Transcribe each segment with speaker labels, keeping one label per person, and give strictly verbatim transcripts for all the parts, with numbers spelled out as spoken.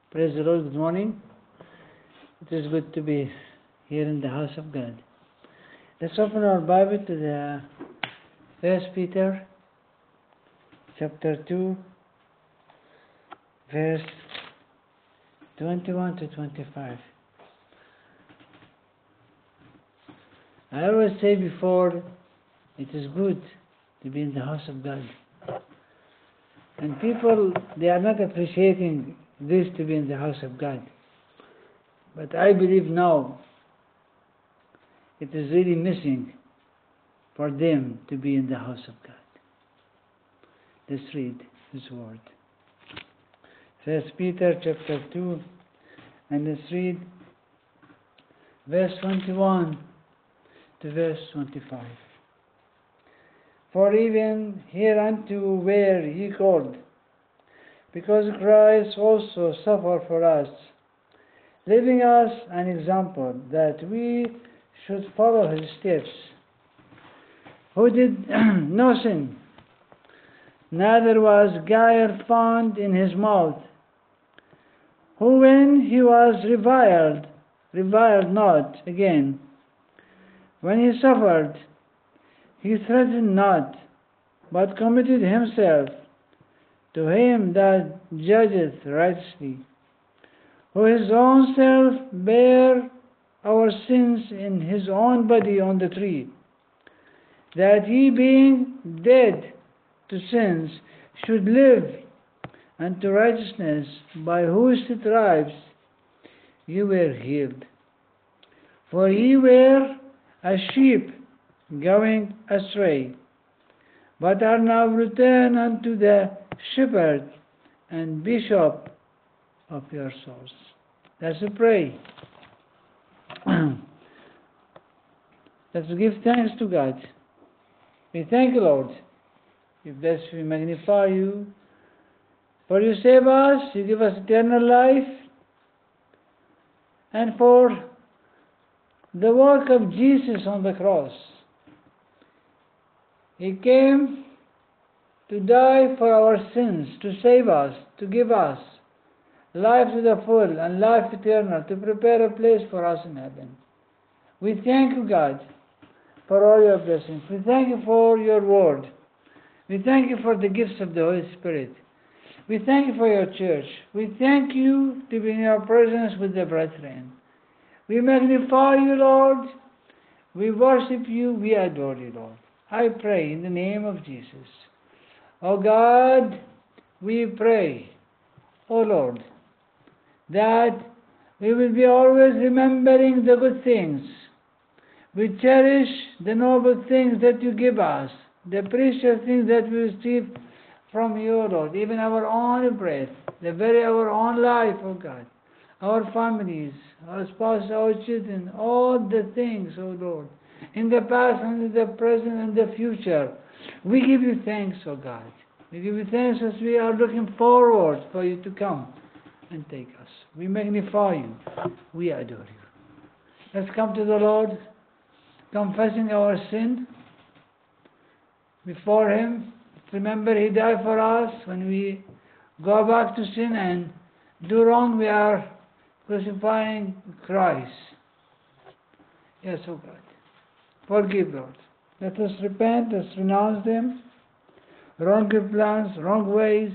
Speaker 1: Praise the Lord. Good morning. It is good to be here in the house of God. Let's open our Bible to the First Peter chapter two, verse twenty-one to twenty-five. I always say before, it is good to be in the house of God. And people, they are not appreciating this to be in the house of God. But I believe now it is really missing for them to be in the house of God. Let's read His word. First Peter chapter two, and let's read verse twenty-one to verse twenty-five. For even hereunto were ye called, because Christ also suffered for us, leaving us an example that we should follow his steps, who did no sin, neither was guile found in his mouth, who when he was reviled, reviled not again. When he suffered, he threatened not, but committed himself to him that judgeth righteously, who his own self bare our sins in his own body on the tree, that ye being dead to sins should live unto righteousness, by whose stripes ye were healed. For ye were as sheep going astray, but are now returned unto the shepherd and bishop of your souls. Let's pray. Let's give thanks to God. We thank you, Lord. We bless you, we magnify you. For you save us, you give us eternal life, and for the work of Jesus on the cross. He came to die for our sins, to save us, to give us life to the full and life eternal, to prepare a place for us in heaven. We thank you, God, for all your blessings. We thank you for your word. We thank you for the gifts of the Holy Spirit. We thank you for your church. We thank you to be in your presence with the brethren. We magnify you, Lord. We worship you. We adore you, Lord. I pray in the name of Jesus. Oh God, we pray, oh Lord, that we will be always remembering the good things. We cherish the noble things that you give us, the precious things that we receive from you, Lord, even our own breath, the very our own life, oh God, our families, our spouses, our children, all the things, oh Lord, in the past and in the present and the future. We give you thanks, oh God. We give you thanks as we are looking forward for you to come and take us. We magnify you. We adore you. Let's come to the Lord, confessing our sin before him. Remember, he died for us. When we go back to sin and do wrong, we are crucifying Christ. Yes, oh God. Forgive, Lord. Let us repent, let's renounce them. Wrong plans, wrong ways.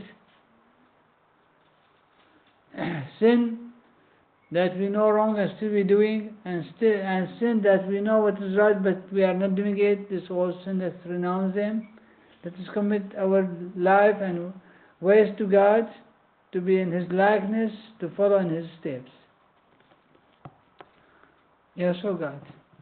Speaker 1: Sin that we know wrong and still we doing, and still and sin that we know what is right but we are not doing it. This all sin. Let's renounce them. Let us commit our life and ways to God, to be in his likeness, to follow in his steps. Yes, oh God.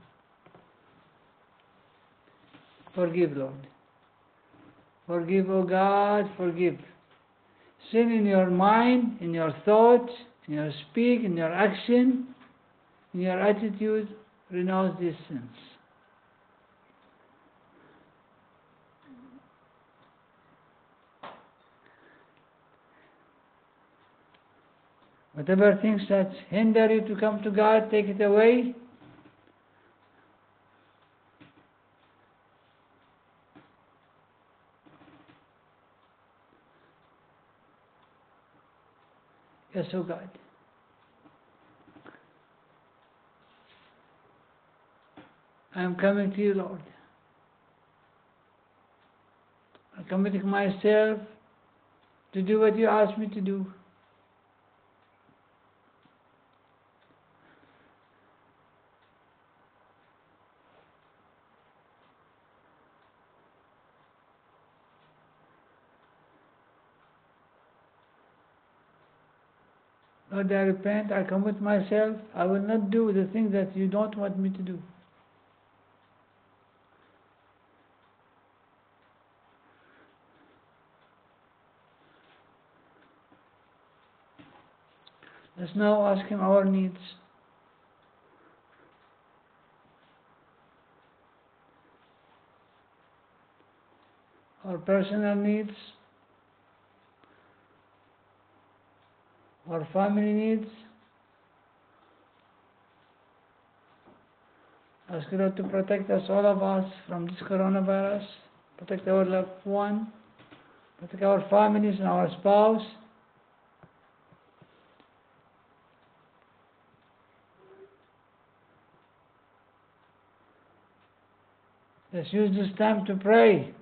Speaker 1: Forgive, Lord. Forgive, oh God, forgive. Sin in your mind, in your thoughts, in your speak, in your action, in your attitude, renounce these sins. Whatever things that hinder you to come to God, take it away. Yes, Yes, O God. I am coming to you, Lord. I'm committing myself to do what you ask me to do. Lord, I repent, I commit myself. I will not do the things that you don't want me to do. Let's now ask Him our needs. Our personal needs, our family needs. Ask God to protect us, all of us, from this coronavirus. Protect our loved one. Protect our families and our spouse. Let's use this time to pray.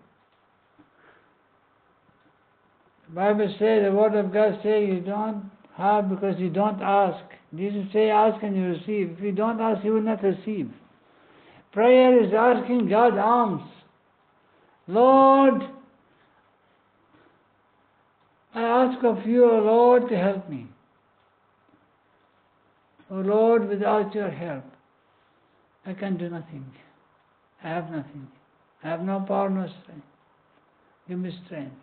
Speaker 1: The Bible says, the Word of God says, you don't have because you don't ask. Jesus says, ask and you receive. If you don't ask, you will not receive. Prayer is asking God alms. Lord, I ask of you, O Lord, to help me. O Lord, without your help, I can do nothing. I have nothing. I have no power, no strength. Give me strength.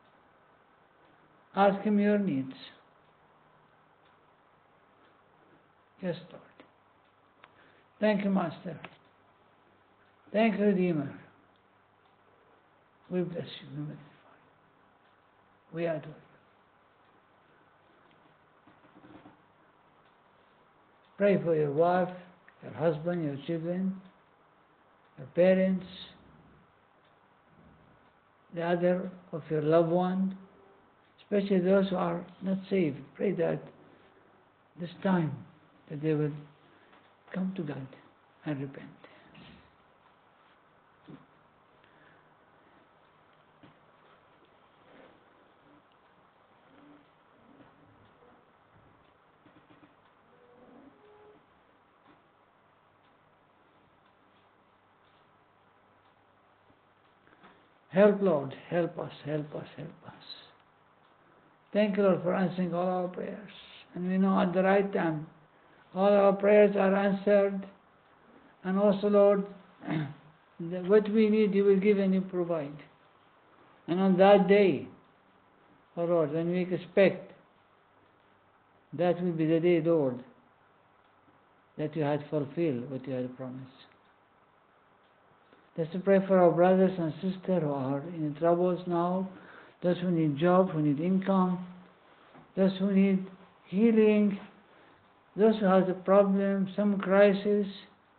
Speaker 1: Ask Him your needs. Yes, Lord. Thank you, Master. Thank you, Redeemer. We bless you. We magnify you. We adore you. Pray for your wife, your husband, your children, your parents, the other of your loved one, especially those who are not saved. Pray that this time that they will come to God and repent. Help, Lord, help us, help us, help us. Thank you, Lord, for answering all our prayers. And we know at the right time, all our prayers are answered. And also, Lord, what we need, you will give and you provide. And on that day, oh Lord, when we expect, that will be the day, Lord, that you had fulfilled what you had promised. Let's pray for our brothers and sisters who are in troubles now, those who need job, who need income, those who need healing, those who have a problem, some crisis.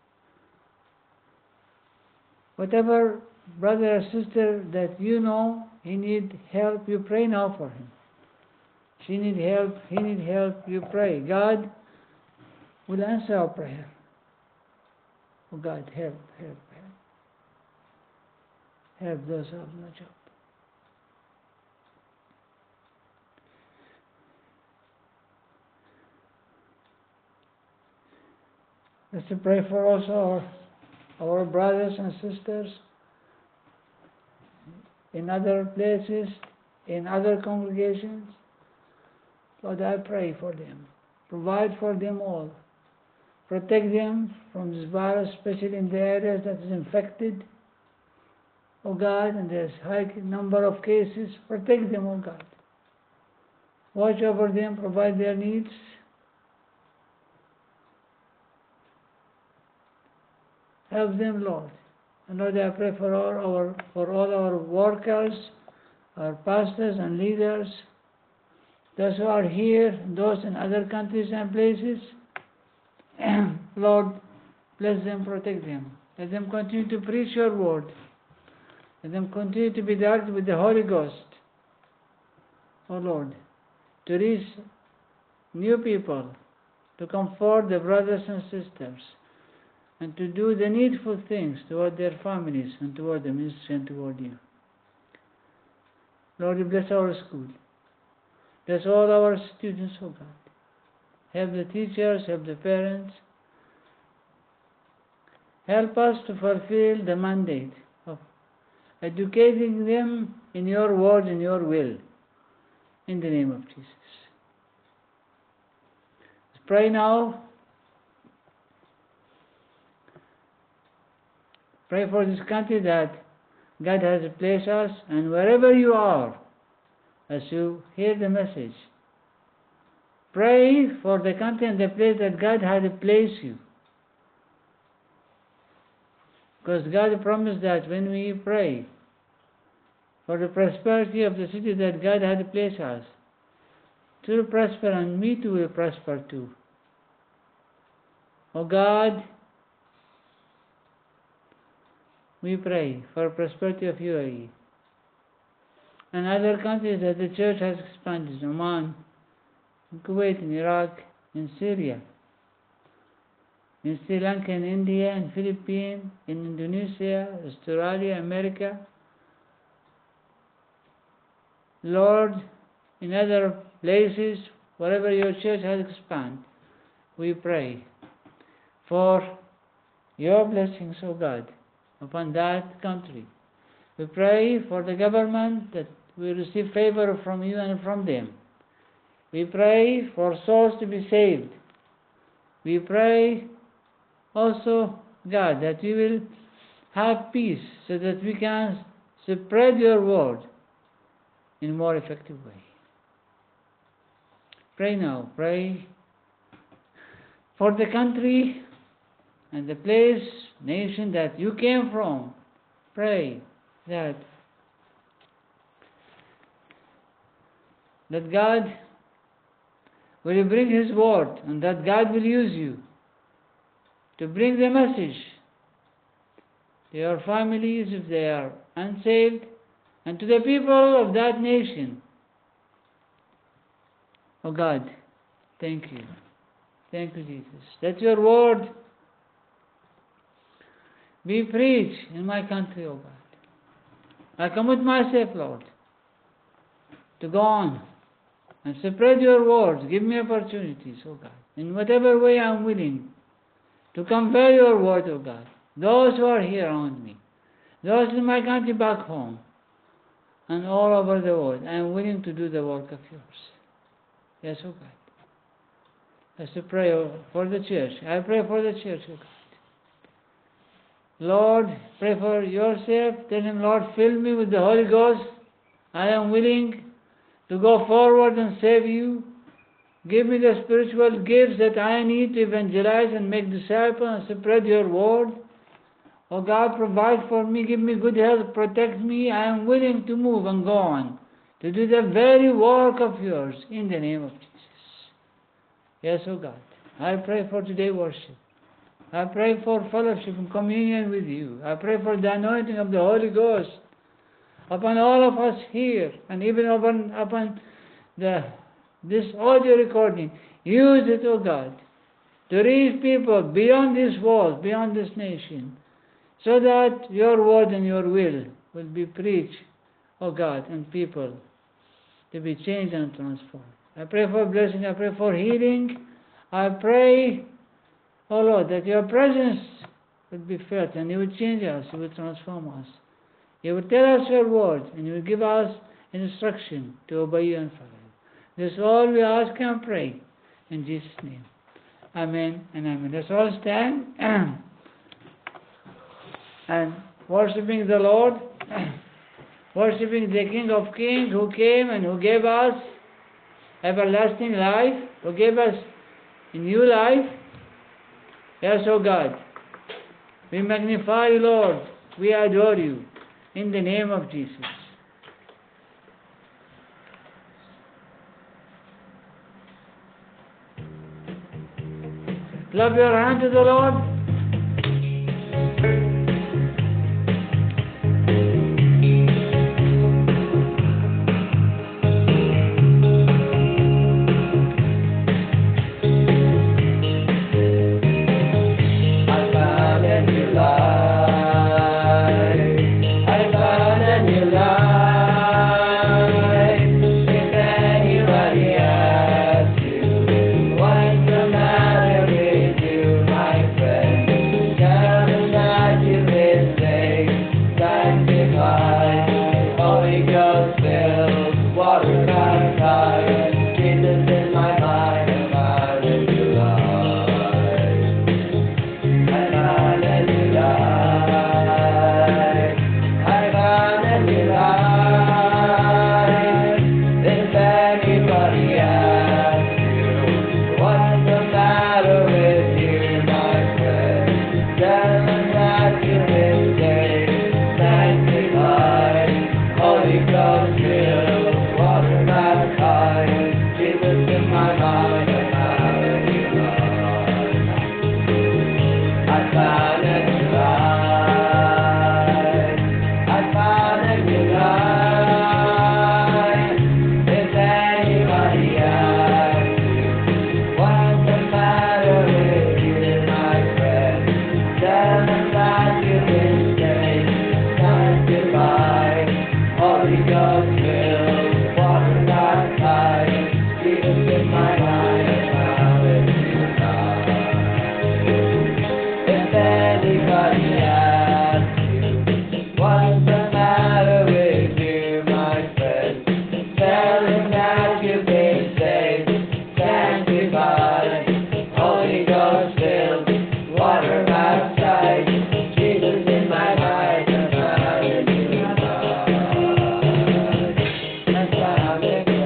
Speaker 1: Whatever brother or sister that you know, he need help, you pray now for him. She need help, he need help, you pray. God will answer our prayer. Oh God, help, help, help. Help those who have no job. Let's pray for also our, our brothers and sisters in other places, in other congregations. Lord, I pray for them. Provide for them all. Protect them from this virus, especially in the areas that is infected. Oh God, and there's high number of cases. Protect them, oh God. Watch over them, provide their needs. Help them, Lord. And Lord, I pray for all our for all our workers, our pastors and leaders, those who are here, those in other countries and places. Lord, bless them, protect them. Let them continue to preach your word. Let them continue to be dark with the Holy Ghost. Oh Lord, to reach new people, to comfort the brothers and sisters, and to do the needful things toward their families and toward the ministry and toward you. Lord, you bless our school. Bless all our students, oh God. Help the teachers, help the parents. Help us to fulfill the mandate of educating them in your word and your will. In the name of Jesus. Let's pray now. Pray for this country that God has placed us, and wherever you are, as you hear the message, pray for the country and the place that God has placed you. Because God promised that when we pray for the prosperity of the city that God had placed us, it will prosper, and me too will prosper too. Oh God, we pray for prosperity of U A E and other countries that the church has expanded: Oman, in Kuwait, in Iraq, in Syria, in Sri Lanka, in India, in Philippines, in Indonesia, Australia, America. Lord, in other places, wherever your church has expanded, we pray for your blessings, O God, upon that country. We pray for the government that we receive favor from you and from them. We pray for souls to be saved. We pray also, God, that we will have peace so that we can spread your word in a more effective way. Pray now. Pray for the country and the place, nation that you came from. Pray that that God will bring His word, and that God will use you to bring the message to your families if they are unsaved, and to the people of that nation. Oh God, thank you. Thank you, Jesus. Let your word be preached in my country, oh God. I commit myself, Lord, to go on and spread your words. Give me opportunities, oh God, in whatever way I am willing to convey your word, oh God. Those who are here around me, those in my country back home, and all over the world, I am willing to do the work of yours. Yes, oh God. Let's pray for the church. I pray for the church, oh God. Lord, pray for yourself. Tell Him, Lord, fill me with the Holy Ghost. I am willing to go forward and save you. Give me the spiritual gifts that I need to evangelize and make disciples and spread your word. Oh God, provide for me. Give me good health. Protect me. I am willing to move and go on to do the very work of yours in the name of Jesus. Yes, oh God. I pray for today worship. I pray for fellowship and communion with you. I pray for the anointing of the Holy Ghost upon all of us here, and even upon, upon the, this audio recording. Use it, oh God, to reach people beyond this world, beyond this nation, so that your word and your will will be preached, oh God, and people to be changed and transformed. I pray for blessing. I pray for healing. I pray, oh Lord, that your presence will be felt, and you will change us, you will transform us. You will tell us your word, and you will give us instruction to obey you and follow you. This all we ask and pray in Jesus' name. Amen and amen. Let's all stand and worshiping the Lord, worshiping the King of Kings who came and who gave us everlasting life, who gave us a new life. Yes, oh God, we magnify you, Lord. We adore you in the name of Jesus. Clap your hand to the Lord.
Speaker 2: sanctified, Holy Ghost filled, water baptized, Jesus in my life, and found in you God. And found in you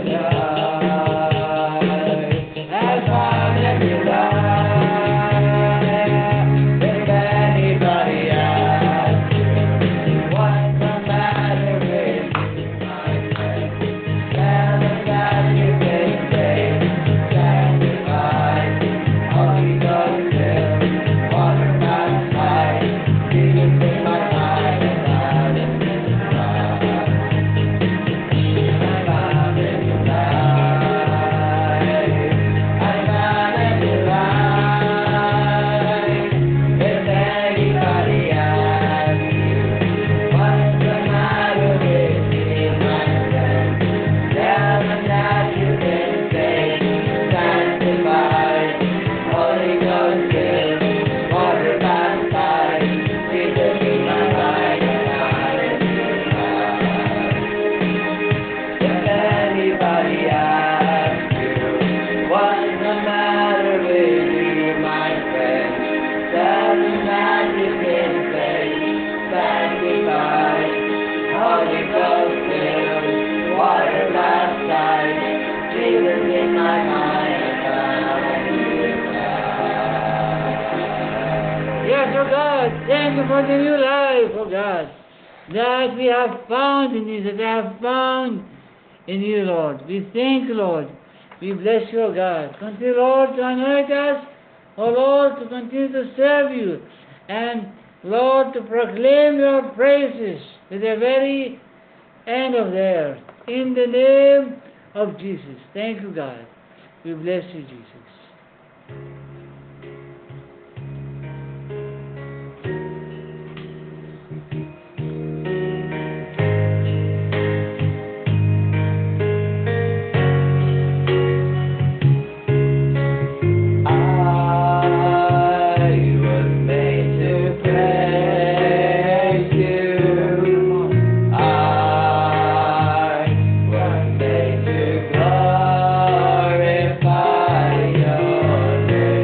Speaker 2: God. And found in you God. If anybody asks you, what's the matter with you, my friend? Tell them that you've been saved, sanctified, Holy Ghost filled, water baptized, Jesus in my life, and found in you God. I found in you life. I found in you life. If anybody asks you, what's the matter with me, my friend? Tell them that you've been saved, sanctified, Holy Ghost filled, water baptized, Jesus in my life, and found in you God. If anybody asks you, what's the matter with you, my friend? Tell them that you've been saved, sanctified, Holy Ghost filled, water baptized, Jesus in my mind, and found in you God.
Speaker 1: Yes, oh God, thank you for the new life, oh God, that we have found in you, that I have found in you, Lord. We thank you, Lord. We bless you, oh God. Continue, Lord, to anoint us, oh Lord, to continue to serve you, and Lord, to proclaim your praises to the very end of the earth. In the name of Jesus. Thank you, God. We bless you, Jesus.
Speaker 2: I was made to praise you. I was made to glorify your name.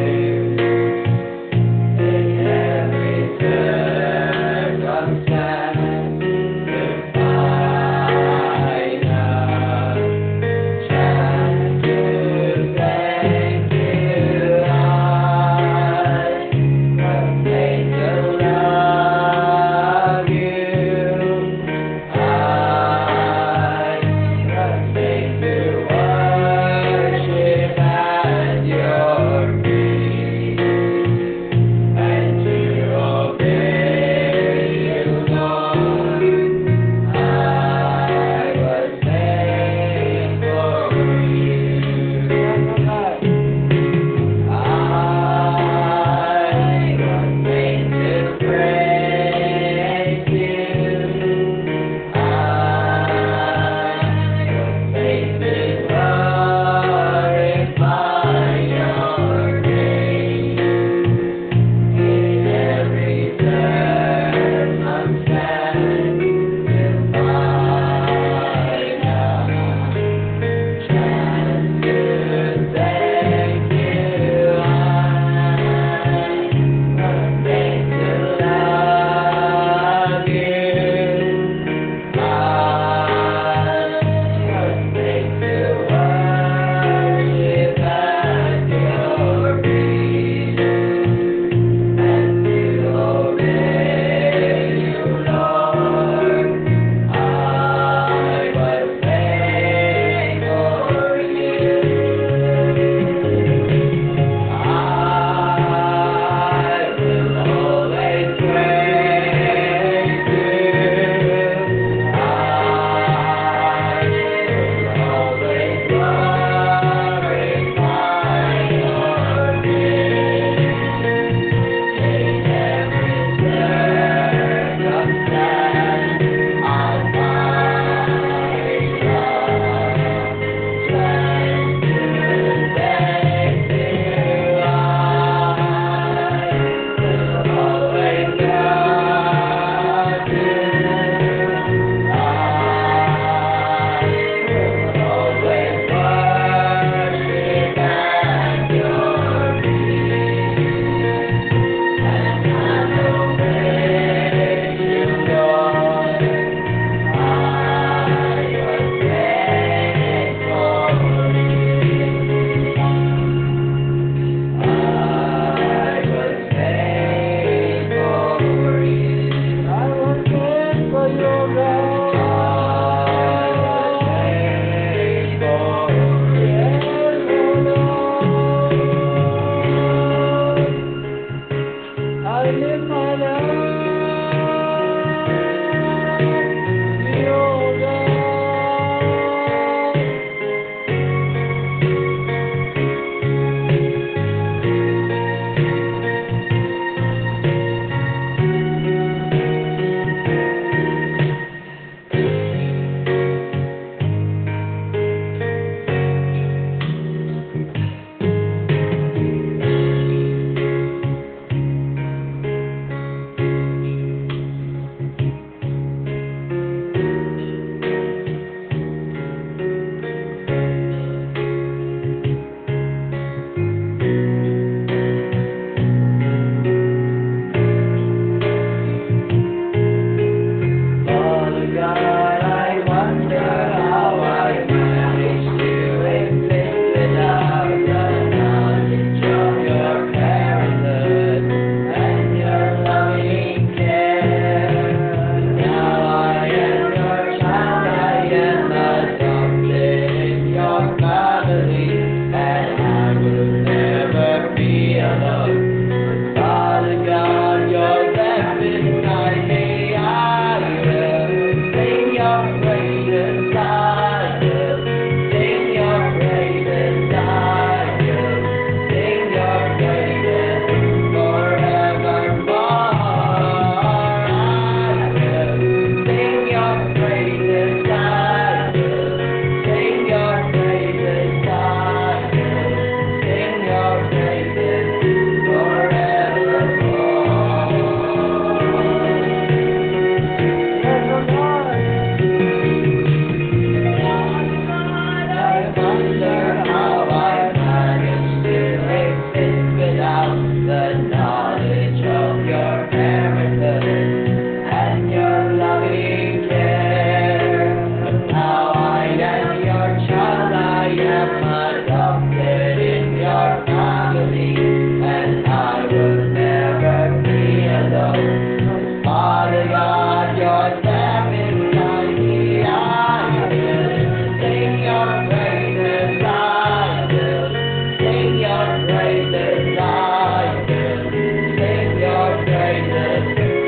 Speaker 2: praises I will sing your praises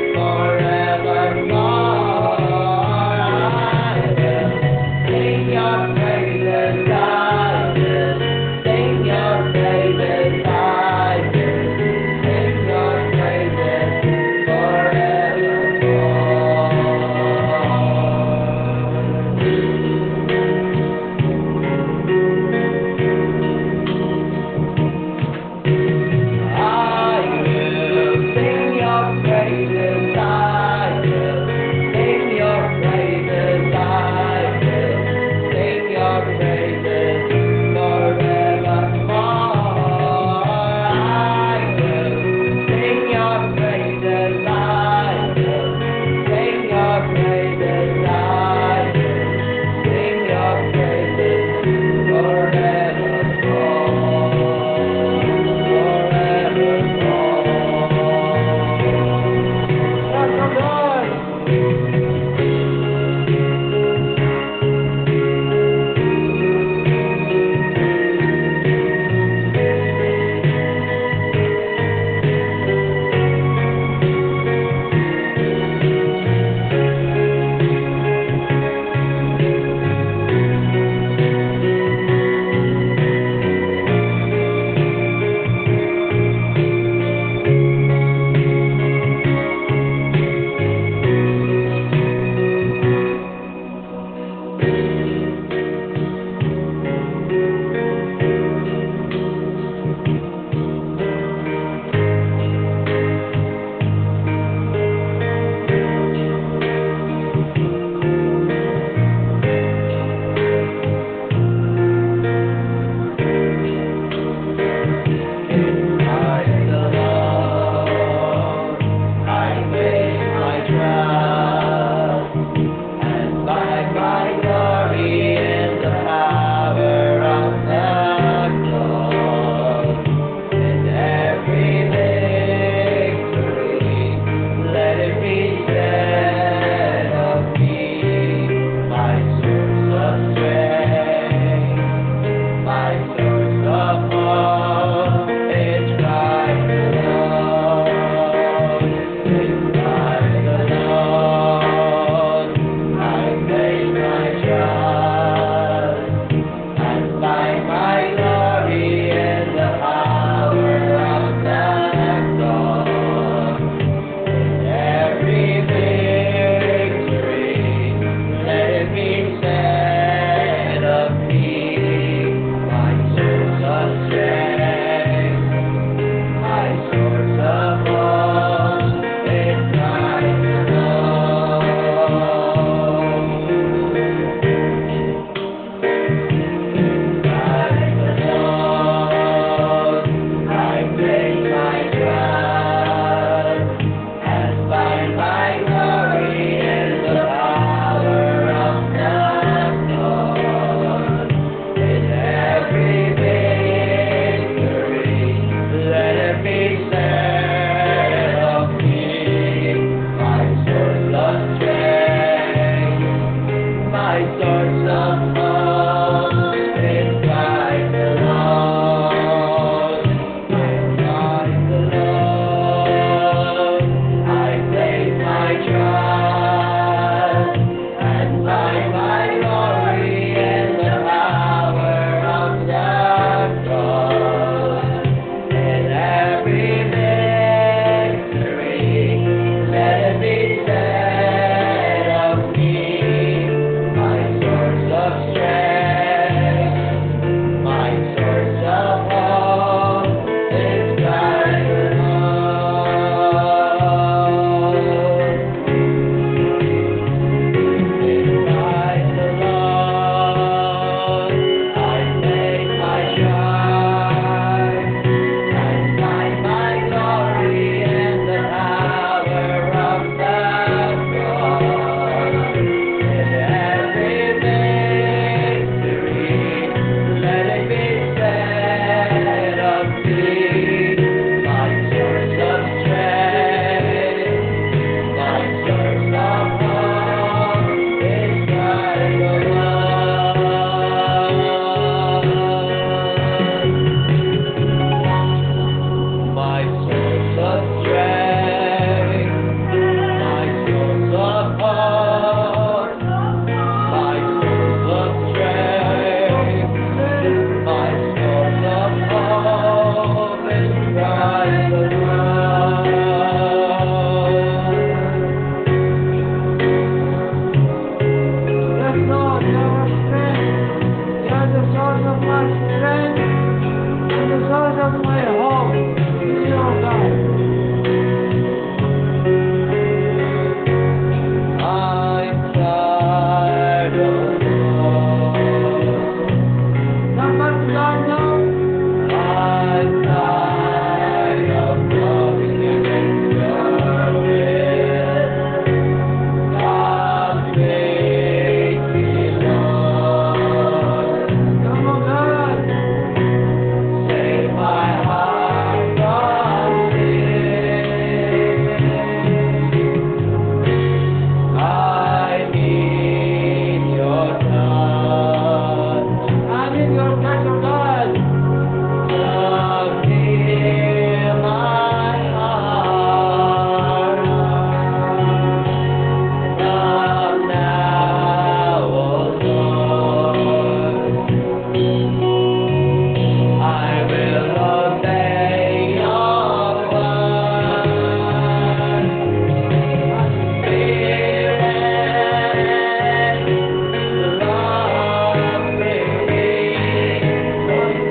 Speaker 2: forevermore. I will sing your praises. I will sing your praises. I will sing your praises forevermore.
Speaker 1: of my hope is your God.
Speaker 2: I'm tired of love.
Speaker 1: Come back to God now.
Speaker 2: I'm tired of loving against your will. God make me Lord.
Speaker 1: Come on, God.
Speaker 2: Save my heart from sin. I need your touch.
Speaker 1: I need your touch of God.
Speaker 2: Love heal my heart. Come now, O Lord. I will obey your word. Spirit, love with me. Holy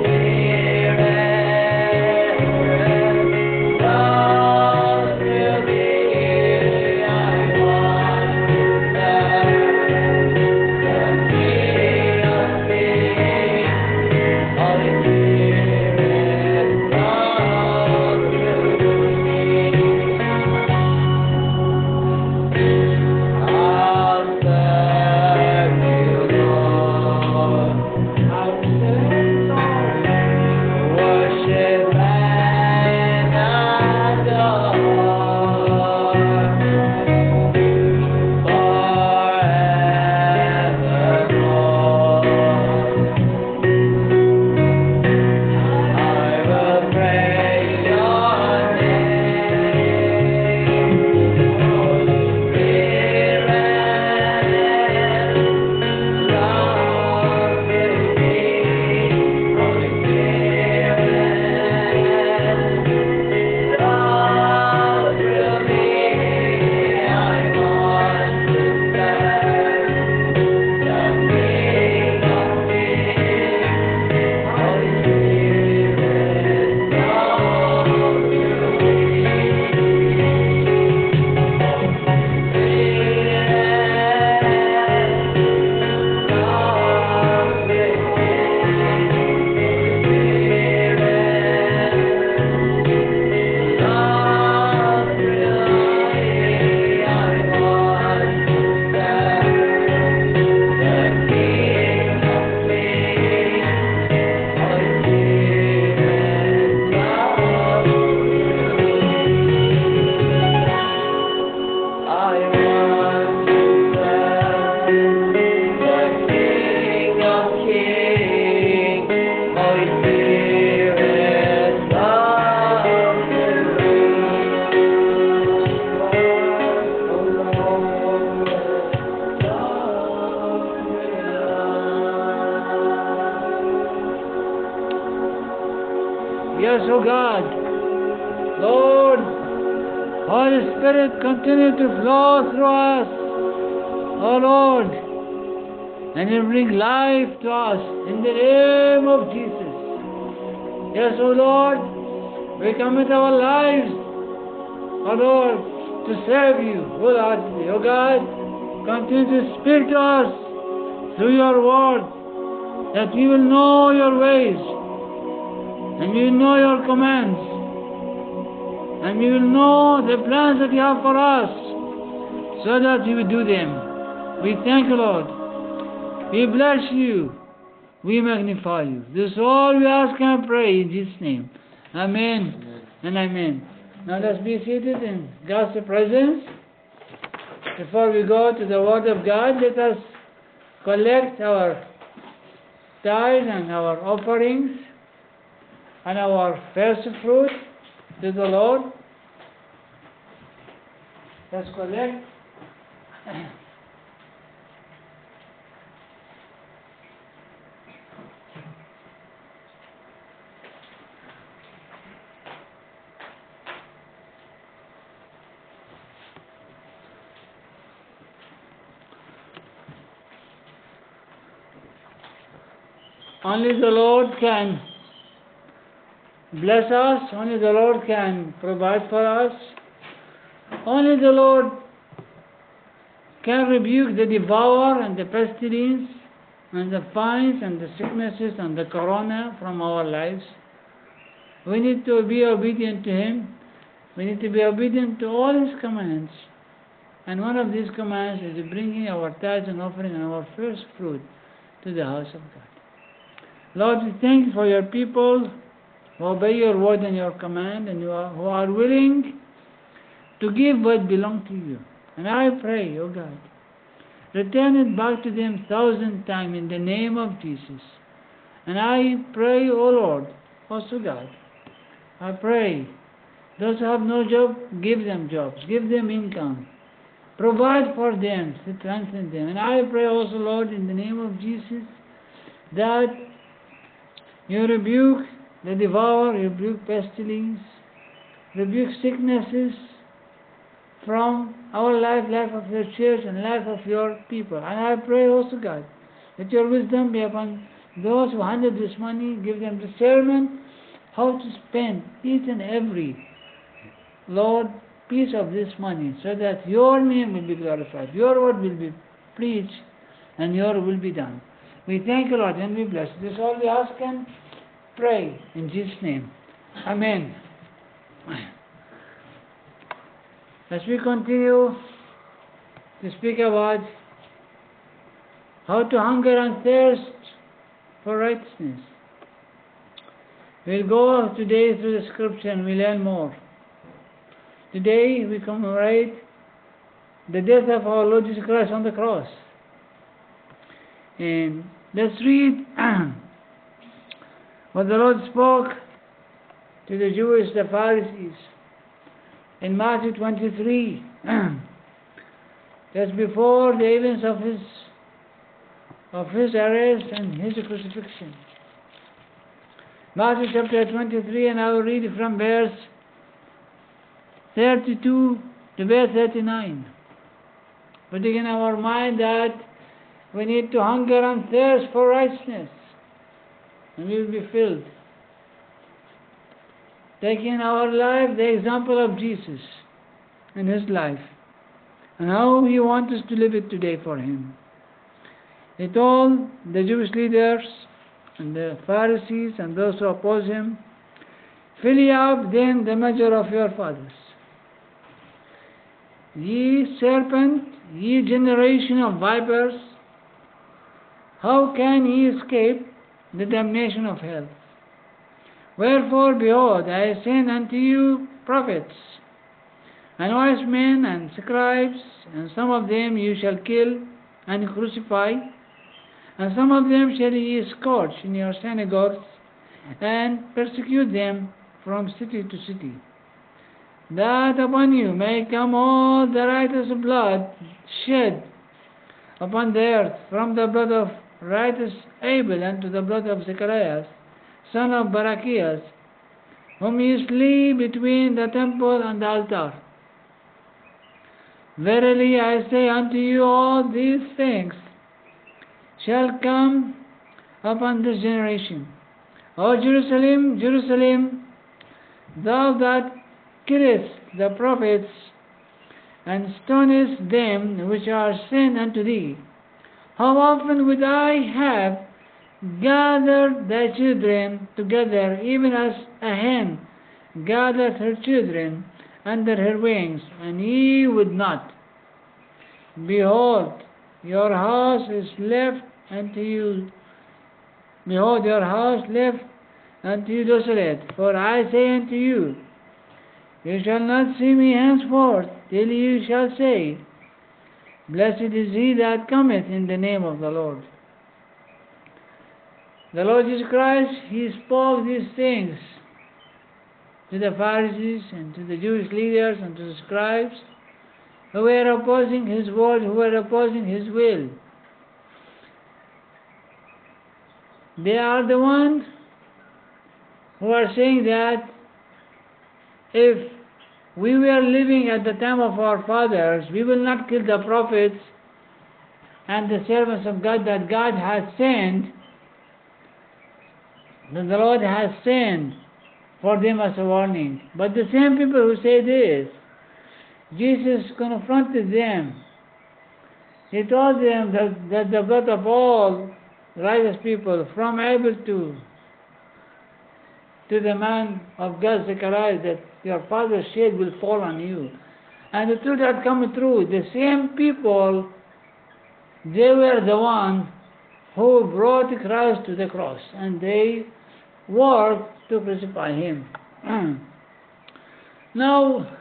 Speaker 2: Spirit, love will be. I want to serve the King of Kings. Holy Spirit, love will be. I'll serve you, Lord.
Speaker 1: I'll sing songs.
Speaker 2: Worship and adore forevermore. I will praise your name. Holy Spirit, love with me. Holy Spirit, love will be. I want to serve the King of Kings. Holy Spirit, love will be. I want to serve the King of Kings. Holy Spirit, love
Speaker 1: Yes, O God. Lord, Holy Spirit, continue to flow through us, O Lord, and you bring life to us in the name of Jesus. Yes, O Lord, we commit our lives, O Lord, to serve you wholeheartedly. O God, continue to speak to us through your word, that we will know your ways, and we will know your commands, and we will know the plans that you have for us, so that we will do them. We thank you, Lord. We bless you. We magnify you. This is all we ask and pray in Jesus' name. Amen and amen. Now let's be seated in God's presence. Before we go to the Word of God, let us collect our tithe and our offerings and our first fruit to the Lord. Let's collect. Only the Lord can bless us. Only the Lord can provide for us. Only the Lord can rebuke the devourer and the pestilence and the fines and the sicknesses and the corona from our lives. We need to be obedient to Him. We need to be obedient to all His commands. And one of these commands is bringing our tithes and offering and our first fruit to the house of God. Lord, we thank you for your people who obey your word and your command, and who are, who are willing to give what belongs to you. And I pray, O God, return it back to them thousand times in the name of Jesus. And I pray, O Lord, also God, I pray those who have no job, give them jobs, give them income, provide for them, strengthen them. And I pray also, Lord, in the name of Jesus, that you rebuke the devourer, rebuke pestilence, rebuke sicknesses from our life, life of your church, and life of your people. And I pray also, God, that your wisdom be upon those who handle this money, give them discernment how to spend each and every, Lord, piece of this money, so that your name will be glorified, your word will be preached, and your will be done. We thank you, Lord, and we bless you. This all we ask and pray in Jesus' name. Amen. As we continue to speak about how to hunger and thirst for righteousness, we'll go today through the scripture and we learn more. Today we commemorate the death of our Lord Jesus Christ on the cross. And let's read what the Lord spoke to the Jewish, the Pharisees, in Matthew twenty-three, just before the events of his of his arrest and his crucifixion. Matthew chapter twenty-three, and I will read from verse thirty-two to verse thirty-nine, putting in our mind that we need to hunger and thirst for righteousness, and we will be filled. Taking in our life the example of Jesus and His life, and how He wants us to live it today for Him. He told the Jewish leaders and the Pharisees and those who oppose Him, "Fill ye up then the measure of your fathers. Ye serpent, ye generation of vipers, how can ye escape the damnation of hell? Wherefore, behold, I send unto you prophets, and wise men, and scribes, and some of them you shall kill and crucify, and some of them shall ye scourge in your synagogues, and persecute them from city to city, that upon you may come all the righteous blood shed upon the earth, from the blood of righteous Abel unto the blood of Zacharias, son of Barachias, whom ye slew between the temple and the altar. Verily I say unto you, all these things shall come upon this generation. O Jerusalem, Jerusalem, thou that killest the prophets, and stonest them which are sent unto thee, how often would I have gathered thy children together, even as a hen gathereth her children under her wings, and ye would not. Behold, your house is left unto you. Behold, your house left unto you desolate. For I say unto you, you shall not see me henceforth, till you shall say, Blessed is he that cometh in the name of the Lord. The Lord Jesus Christ, He spoke these things to the Pharisees and to the Jewish leaders and to the scribes who were opposing His word, who were opposing His will. They are the ones who are saying that if we were living at the time of our fathers, we will not kill the prophets and the servants of God that God has sent, that the Lord has sent for them as a warning. But the same people who say this, Jesus confronted them. He told them that, that the blood of all righteous people, from Abel to, to the man of God, Zechariah, that your father's shade will fall on you. And the truth had come true. The same people, they were the ones who brought Christ to the cross, and they worked to crucify him. Now,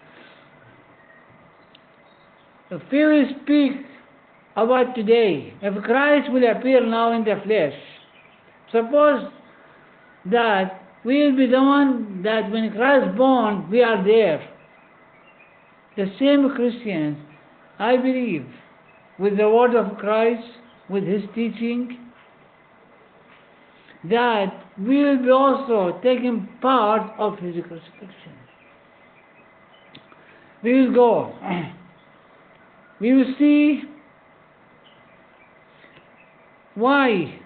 Speaker 1: if we will speak about today, if Christ will appear now in the flesh, suppose that we will be the one that when Christ is born, we are there. The same Christians, I believe, with the word of Christ, with his teaching, that we will be also taking part of his crucifixion. We will go. We will see why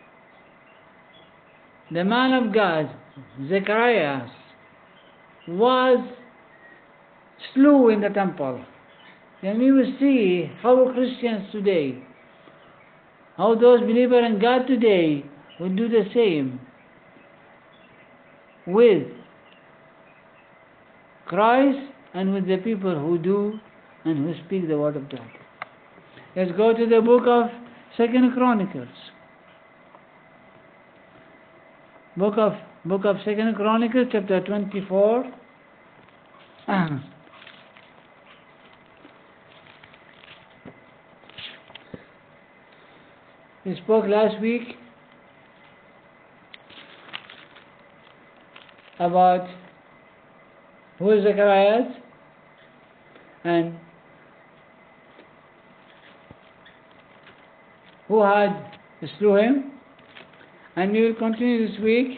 Speaker 1: the man of God, Zechariah, was slew in the temple. Then we will see how Christians today, how those believers in God today will do the same with Christ and with the people who do and who speak the word of God. Let's go to the book of Second Chronicles. Book of Book of Second Chronicles, chapter twenty-four. We spoke last week about who is Zechariah and who had slew him, and we will continue this week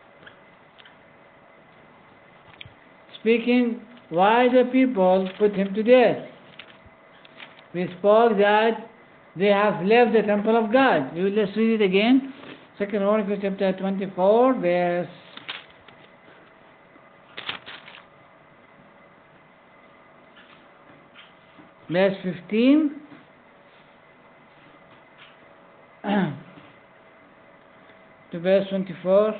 Speaker 1: speaking why the people put him to death. We spoke that they have left the temple of God. We will just read it again. Second Chronicles chapter twenty-four, verse verse fifteen. To verse twenty-four,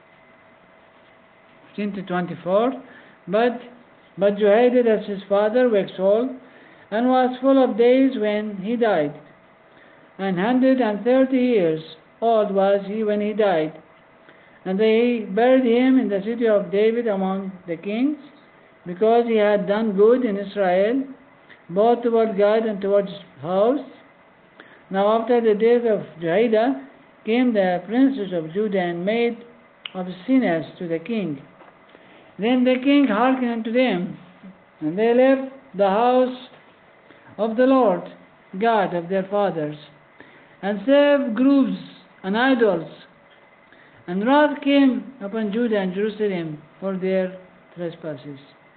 Speaker 1: fifteen to twenty-four. But but Jehoiada, as his father, waxed old, and was full of days when he died. And hundred and thirty years old was he when he died. And they buried him in the city of David among the kings, because he had done good in Israel, both toward God and toward his house. Now after the death of Jehoiada came the princes of Judah and made obeisance to the king. Then the king hearkened unto them, and they left the house of the Lord God of their fathers, and served groves and idols. And wrath came upon Judah and Jerusalem for their trespasses.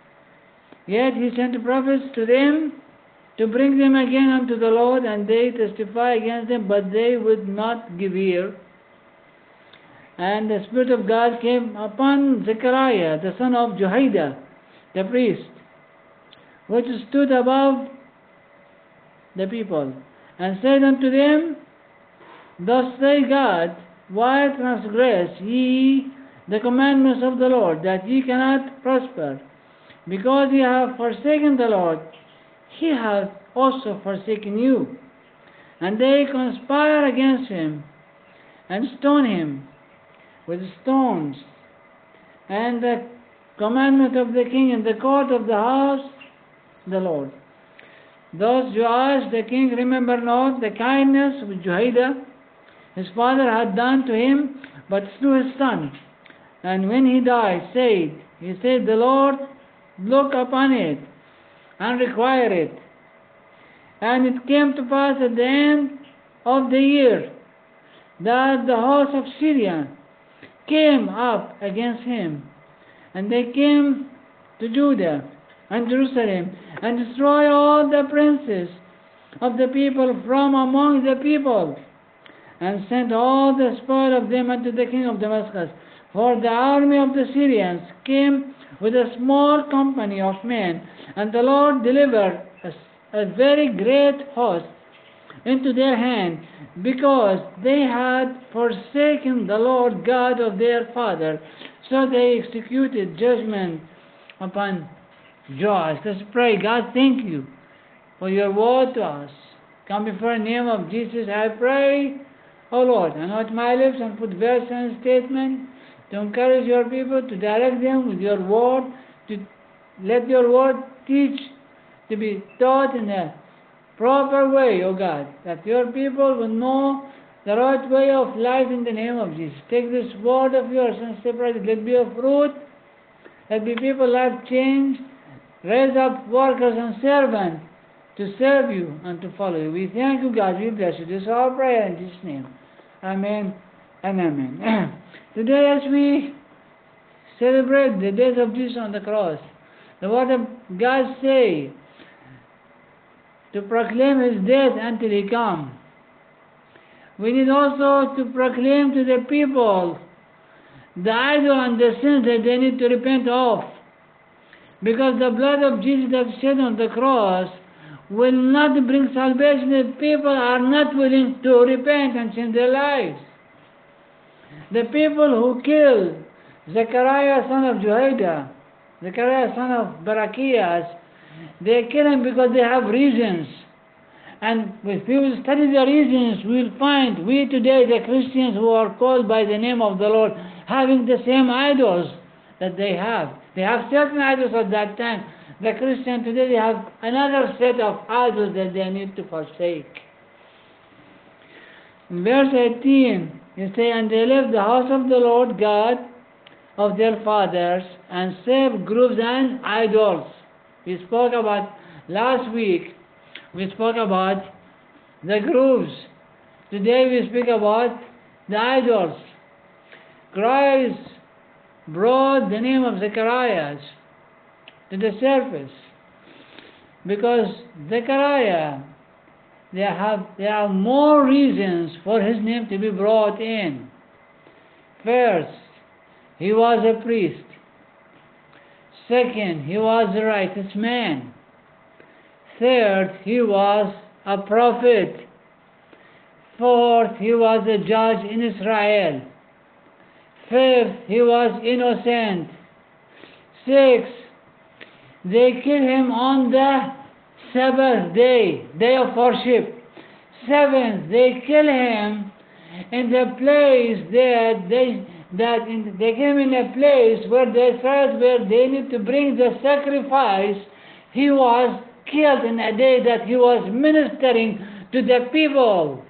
Speaker 1: Yet he sent prophets to them to bring them again unto the Lord, and they testify against them, but they would not give ear. And the Spirit of God came upon Zechariah, the son of Jehoiada, the priest, which stood above the people, and said unto them, Thus saith God, Why transgress ye the commandments of the Lord, that ye cannot prosper? Because ye have forsaken the Lord, he hath also forsaken you. And they conspire against him, and stone him with stones. And the commandment of the king in the court of the house, the Lord. Thus Joash the king remembered not the kindness which Jehoiada his father had done to him, but slew his son. And when he died, said, he said, The Lord look upon it, and require it. And it came to pass at the end of the year, that the host of Syria came up against him, and they came to Judah and Jerusalem, and destroyed all the princes of the people from among the people, and sent all the spoil of them unto the king of Damascus. For the army of the Syrians came with a small company of men, and the Lord delivered a, a very great host into their hand, because they had forsaken the Lord God of their father. So they executed judgment upon Joash. Let's pray. God, thank you for your word to us. Come before the name of Jesus, I pray, O Lord, anoint my lips and put verse and statement to encourage your people, to direct them with your word, to let your word teach, to be taught in a proper way, O God, that your people will know the right way of life in the name of Jesus. Take this word of yours and separate it. Let it be of fruit. Let be people life changed. Raise up workers and servants to serve you and to follow you. We thank you, God. We bless you. This is our prayer in Jesus' name. Amen and amen. Today, as we celebrate the death of Jesus on the cross, the word of God say to proclaim his death until he come. We need also to proclaim to the people the idol and the sins that they need to repent of. Because the blood of Jesus that shed on the cross will not bring salvation if people are not willing to repent and change their lives. The people who killed Zechariah son of Jehoiada, Zechariah son of Barachias, they kill him because they have reasons. And if we will study the reasons, we will find we today, the Christians who are called by the name of the Lord, having the same idols that they have. They have certain idols at that time. The Christians today, they have another set of idols that they need to forsake. In verse eighteen, you say, and they left the house of the Lord God of their fathers and served groves and idols. We spoke about last week, we spoke about the groves. Today we speak about the idols. Christ brought the name of Zechariah to the surface because Zechariah, there have there are more reasons for his name to be brought in. First, he was a priest. Second, he was a righteous man. Third, he was a prophet. Fourth, he was a judge in Israel. Fifth, he was innocent. Sixth, they killed him on the Sabbath day, day of worship. Seventh, they killed him in the place that they that in, they came in a place where they felt where they need to bring the sacrifice. He was killed in a day that he was ministering to the people.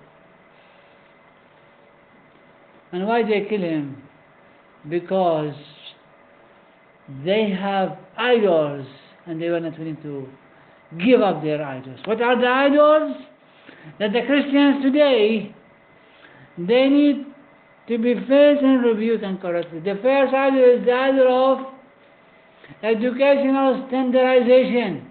Speaker 1: And why they kill him? Because they have idols and they were not willing to give up their idols. What are the idols? That the Christians today, they need to be faced and rebuked and corrected. The first idol is the idol of educational standardization.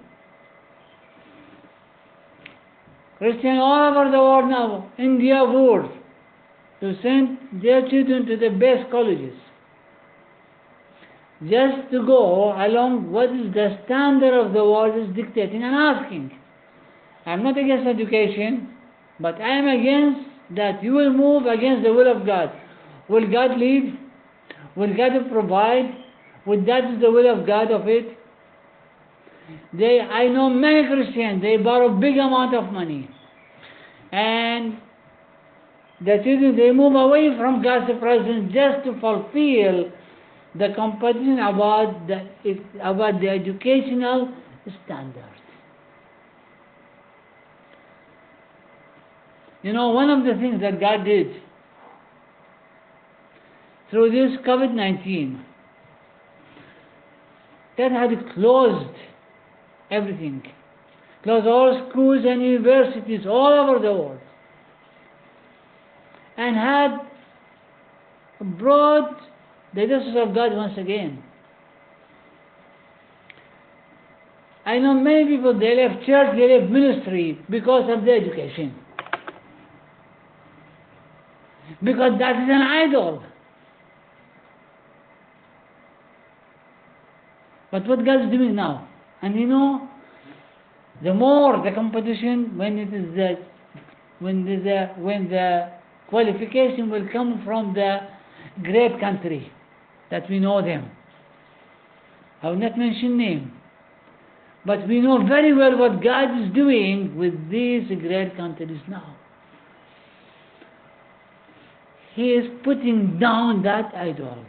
Speaker 1: Christians all over the world now, India world, to send their children to the best colleges, just to go along what is the standard of the world is dictating and asking. I am not against education, but I am against that you will move against the will of God. Will God lead? Will God provide? Will that is the will of God of it? They, I know many Christians, they borrow big amount of money. And the children, they move away from God's presence just to fulfill the competition about the, about the educational standards. You know, one of the things that God did through this COVID nineteen, that had closed everything, closed all schools and universities all over the world, and had brought the justice of God once again. I know many people, they left church, they left ministry because of the education. Because that is an idol. But what God is doing now, and you know, the more the competition, when it is the when the, the when the qualification will come from the great country that we know them. I will not mention name, but we know very well what God is doing with these great countries now. He is putting down that idol.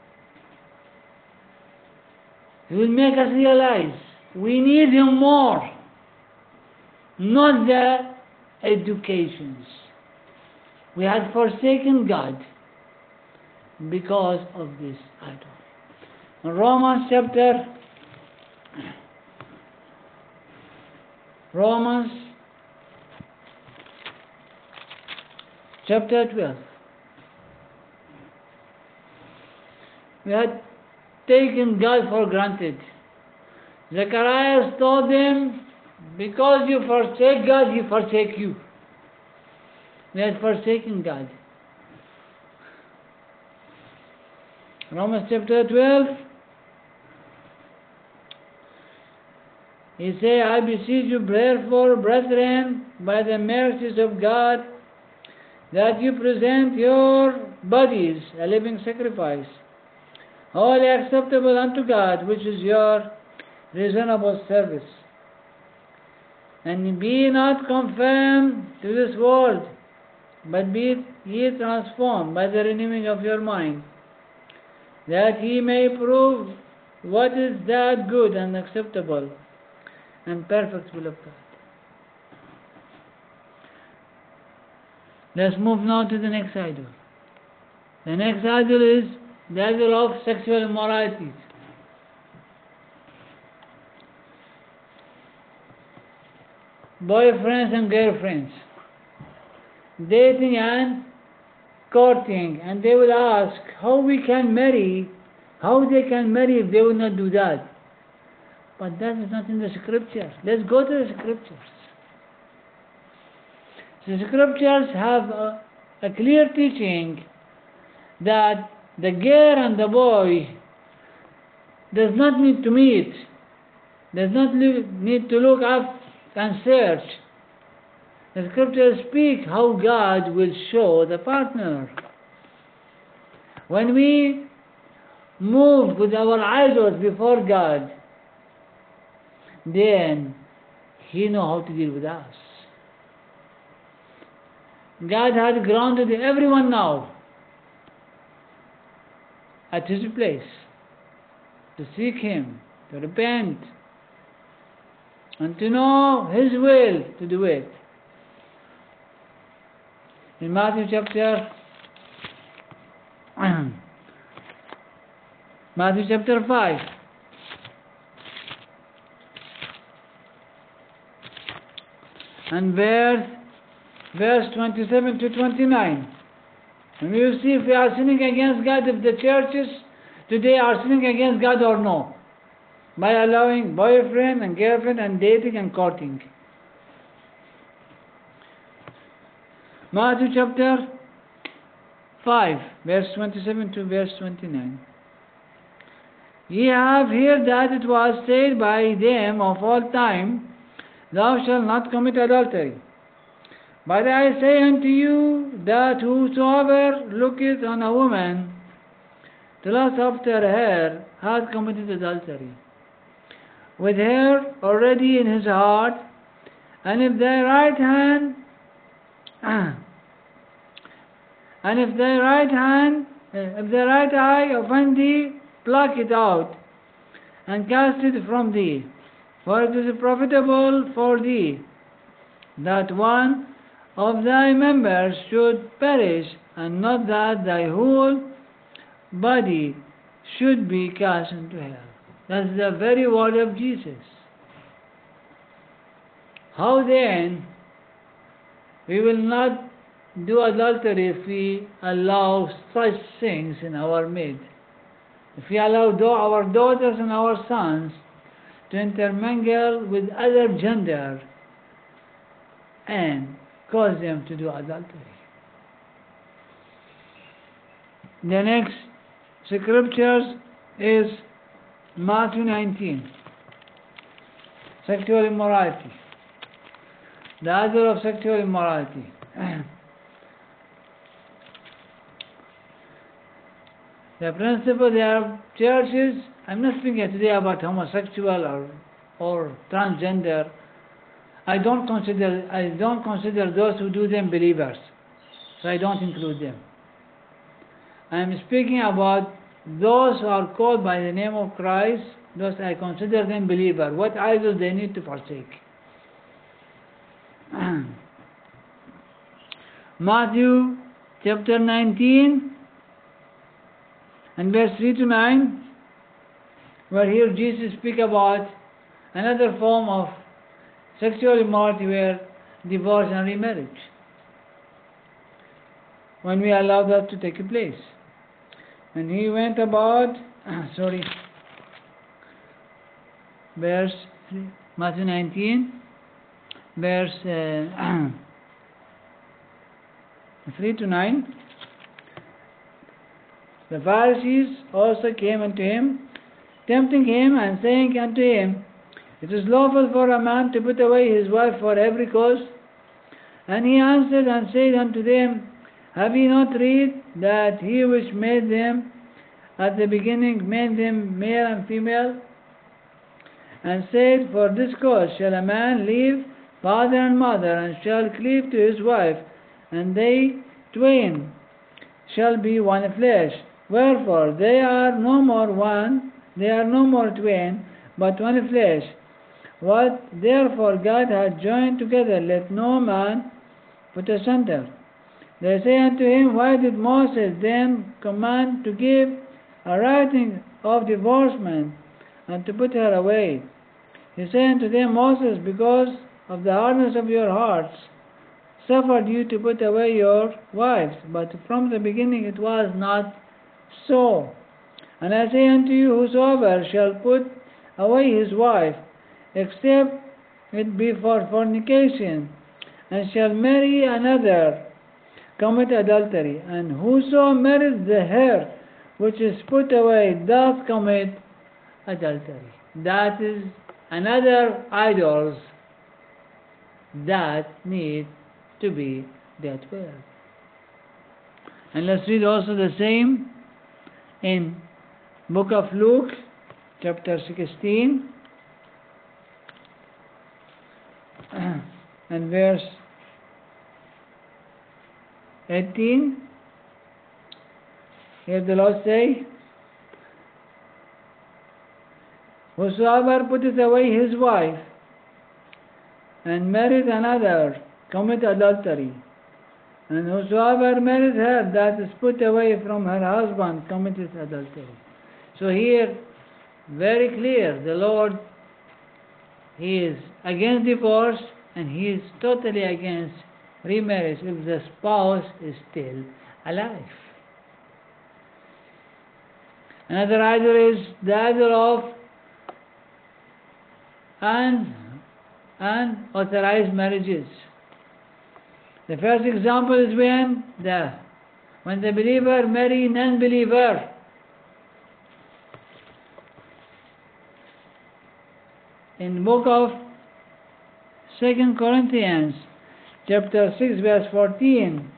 Speaker 1: He will make us realize we need Him more, not the educations. We had forsaken God because of this idol. In Romans chapter Romans chapter twelve. We had taken God for granted. Zacharias told them, because you forsake God, He forsake you. We had forsaken God. Romans chapter twelve, he says, I beseech you, therefore, brethren, by the mercies of God, that you present your bodies a living sacrifice, wholly acceptable unto God, which is your reasonable service. And be not conformed to this world, but be ye transformed by the renewing of your mind, that ye may prove what is that good and acceptable and perfect will of God. Let's move now to the next idol. The next idol is the idol of sexual immorality. Boyfriends and girlfriends, dating and courting, and they will ask how we can marry, how they can marry if they will not do that. But that is not in the scriptures. Let's go to the scriptures. The scriptures have a, a clear teaching that the girl and the boy does not need to meet, does not need to look up and search. The scriptures speak how God will show the partner. When we move with our idols before God, then He knows how to deal with us. God has grounded everyone now at His place to seek Him, to repent, and to know His will to do it. In Matthew chapter Matthew chapter five, and verse verse twenty-seven to twenty-nine. And we will see if we are sinning against God, if the churches today are sinning against God or no, by allowing boyfriend and girlfriend and dating and courting. Matthew chapter five, verse twenty-seven to verse twenty-nine. Ye have heard that it was said by them of old time, Thou shalt not commit adultery. But I say unto you that whosoever looketh on a woman to lust after her hath committed adultery with her already in his heart. And if thy right hand and if thy right hand if thy right eye offend thee, pluck it out and cast it from thee. For it is profitable for thee that one of thy members should perish, and not that thy whole body should be cast into hell. That's the very word of Jesus. How then we will not do adultery if we allow such things in our midst? If we allow our daughters and our sons to intermingle with other gender and cause them to do adultery. The next scriptures is Matthew nineteen. Sexual immorality. The idol of sexual immorality. The principle, there are churches, I'm not speaking today about homosexual or, or transgender. I don't consider I don't consider those who do them believers, so I don't include them. I'm speaking about those who are called by the name of Christ. Those I consider them believers. What idols they need to forsake? Matthew chapter nineteen and verse three to nine, where here Jesus speaks about another form of sexual immorality, where divorce and remarriage, when we allow that to take place. And he went about, sorry, verse Matthew nineteen, verse uh, three to nine. The Pharisees also came unto him, tempting him, and saying unto him, It is lawful for a man to put away his wife for every cause. And he answered and said unto them, Have ye not read that he which made them at the beginning made them male and female? And said, For this cause shall a man leave father and mother, and shall cleave to his wife, and they twain shall be one flesh. Wherefore they are no more one, they are no more twain, but one flesh. What therefore God hath joined together, let no man put asunder. They say unto him, Why did Moses then command to give a writing of divorcement, and to put her away? He said unto them, Moses, because of the hardness of your hearts, suffered you to put away your wives, but from the beginning it was not so. And I say unto you, whosoever shall put away his wife, except it be for fornication, and shall marry another, commit adultery. And whoso marries the her which is put away doth commit adultery. That is another idols that need to be dealt with. And let's read also the same in book of Luke, chapter sixteen, and verse eighteen. Here the Lord say, Whosoever putteth away his wife, and married another, commit adultery. And whosoever married her that is put away from her husband, committeth adultery. So here, very clear, the Lord, He is against divorce, and He is totally against remarriage if the spouse is still alive. Another idol is the idol of un, unauthorized marriages. The first example is when the when the believer marry non-believer. In book of Second Corinthians, chapter six, verse fourteen,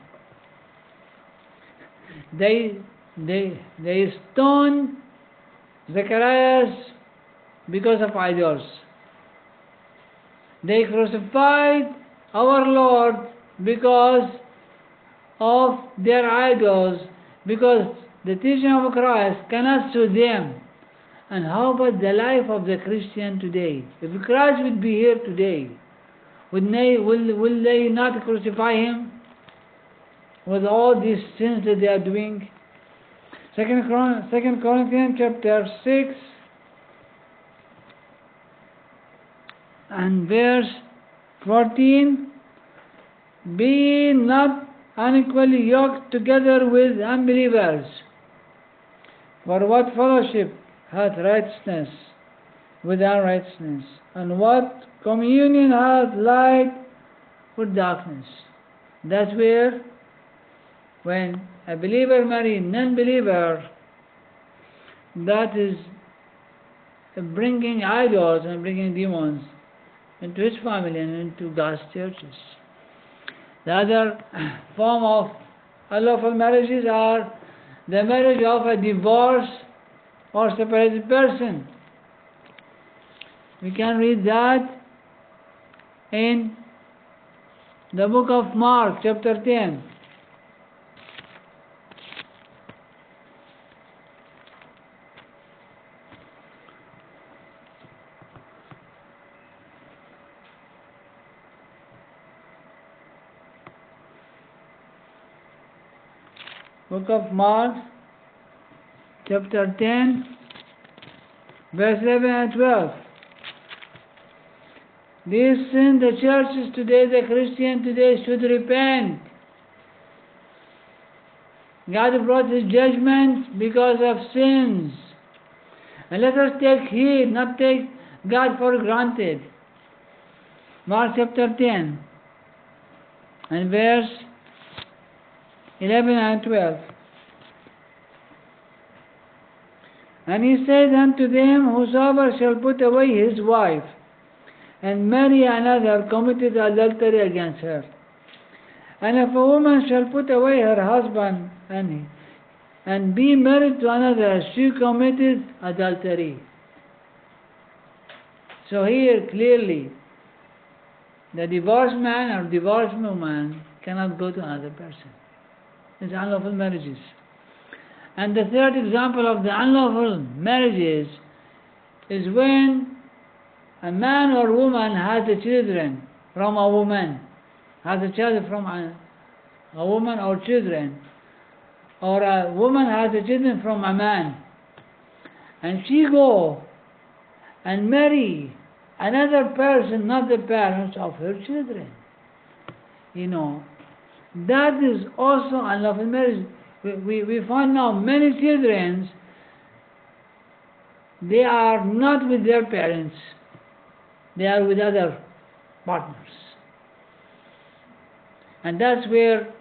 Speaker 1: they they they stoned Zacharias because of idols. They crucified our Lord because of their idols, because the teaching of Christ cannot suit them. And how about the life of the Christian today? If Christ would be here today, would they, will, will they not crucify Him with all these sins that they are doing? Second Corinthians chapter six and verse fourteen, Be not unequally yoked together with unbelievers. For what fellowship hath righteousness with unrighteousness? And what communion hath light with darkness? That's where, when a believer marries a non-believer, that is bringing idols and bringing demons into his family and into God's churches. The other form of unlawful marriages are the marriage of a divorced or separated person. We can read that in the book of Mark, chapter ten. Book of Mark, chapter ten, verse eleven and twelve. Listen, the churches today, the Christian today should repent. God brought his judgment because of sins. And let us take heed, not take God for granted. Mark chapter ten and verse eleven and twelve. And he said unto them, whosoever shall put away his wife, and marry another, committed adultery against her. And if a woman shall put away her husband, and, and be married to another, she committed adultery. So here, clearly, the divorced man or divorced woman cannot go to another person. It's unlawful marriages. And the third example of the unlawful marriages is when a man or woman has a children from a woman, has a child from a, a woman or children, or a woman has a children from a man, and she go and marry another person, not the parents of her children. You know, that is also unlawful marriage. We, we, we find now many children, they are not with their parents. They are with other partners. And that's where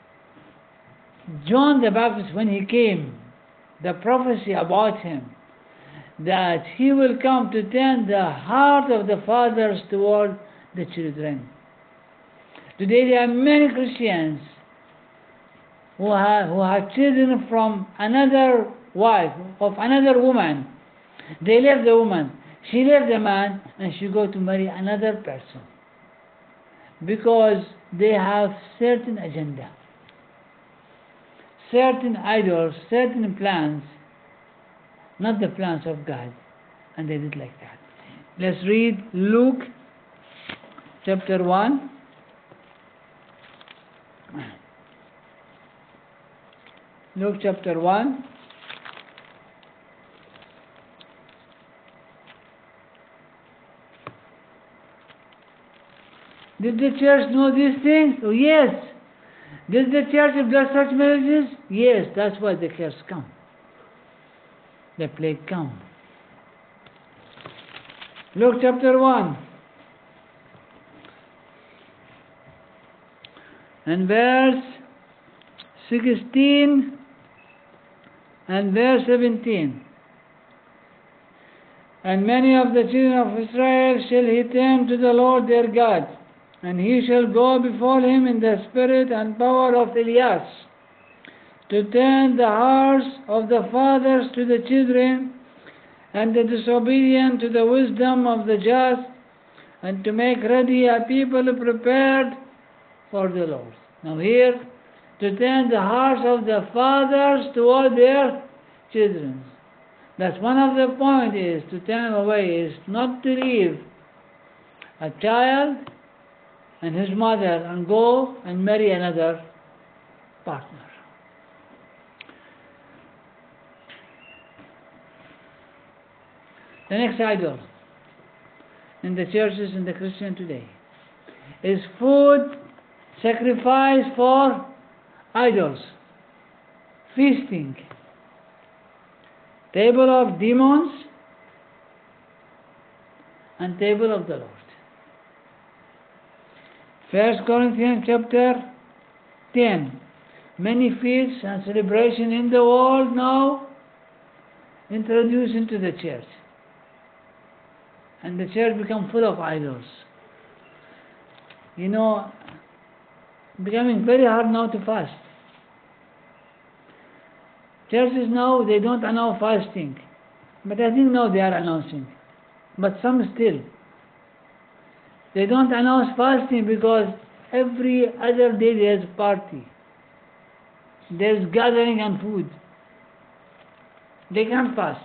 Speaker 1: John the Baptist, when he came, the prophecy about him, that he will come to turn the heart of the fathers toward the children. Today there are many Christians who have, who have children from another wife, of another woman. They left the woman. She left the man and she go to marry another person because they have certain agenda, certain idols, certain plans, not the plans of God, and they did like that. Let's read Luke chapter one. Luke chapter one. Did the church know these things? Oh, yes. Did the church bless such marriages? Yes, that's why the curse come. The plague come. Luke chapter one. And verse sixteen and verse seventeen. And many of the children of Israel shall he turn to the Lord their God, and he shall go before him in the spirit and power of Elias, to turn the hearts of the fathers to the children, and the disobedient to the wisdom of the just, and to make ready a people prepared for the Lord. Now here, to turn the hearts of the fathers toward their children. That's one of the points, is to turn away, is not to leave a child and his mother and go and marry another partner. The next idol in the churches in the Christian today is food sacrifice for idols, feasting, table of demons, and table of the Lord. First Corinthians chapter ten. Many feasts and celebration in the world now introduced into the church. and the church become full of idols. You know, becoming very hard now to fast. Churches now, they don't allow fasting. But I think now they are announcing. But some still. They don't announce fasting because every other day there's a party. There's gathering and food. They can't fast.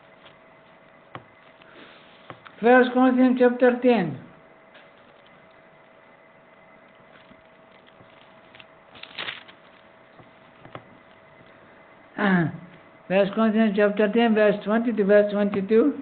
Speaker 1: First Corinthians chapter ten. First Corinthians chapter ten, verse twenty to verse twenty-two.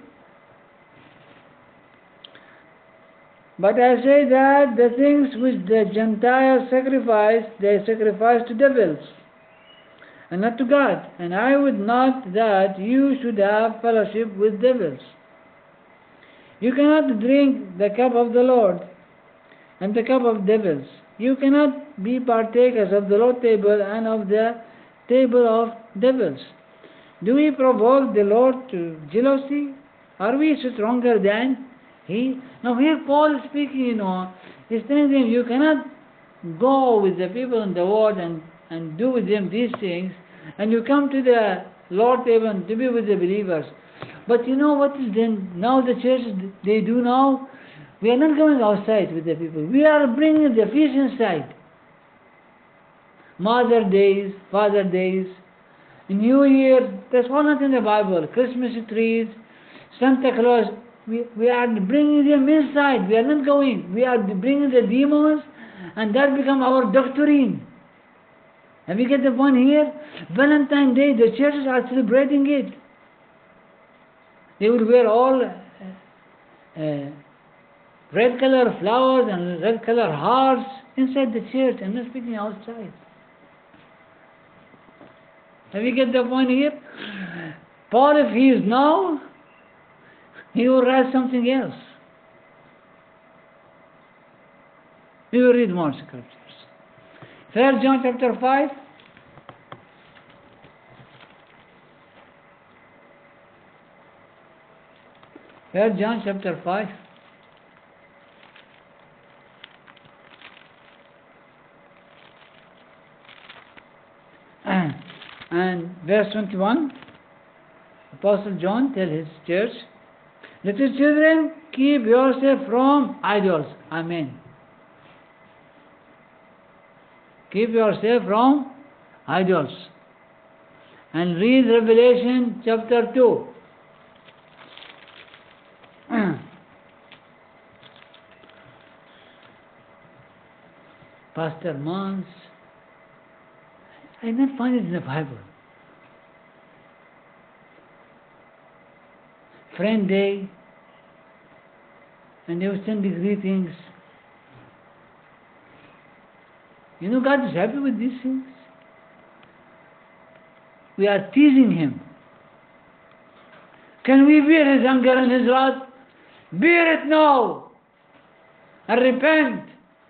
Speaker 1: But I say that the things which the Gentiles sacrifice, they sacrifice to devils, and not to God. And I would not that you should have fellowship with devils. You cannot drink the cup of the Lord and the cup of devils. You cannot be partakers of the Lord's table and of the table of devils. Do we provoke the Lord to jealousy? Are we stronger than He? Now here Paul is speaking, you know, he's telling them you cannot go with the people in the world and, and do with them these things, and you come to the Lord's table and to be with the believers. But you know what is then now the churches they do now? We are not going outside with the people. We are bringing the feast inside. Mother Days, Father Days, New Year, that's all not in the Bible. Christmas trees, Santa Claus, we, we are bringing them inside. We are not going. We are bringing the demons, and that become our doctrine. Have you get the point here? Valentine's Day, the churches are celebrating it. They will wear all uh, uh, red color flowers and red color hearts inside the church. I'm not speaking outside. Have you get the point here? Paul, if he is now, he will write something else. We will read more scriptures. First John chapter five. First John chapter five. And verse twenty-one, Apostle John tells his church, little children, keep yourself from idols. Amen. Keep yourself from idols. And read Revelation chapter two. Pastor Mons, I did not find it in the Bible. Friend Day, and they will send the greetings. You know, God is happy with these things. We are teasing Him. Can we bear His anger and His wrath? Bear it now and repent.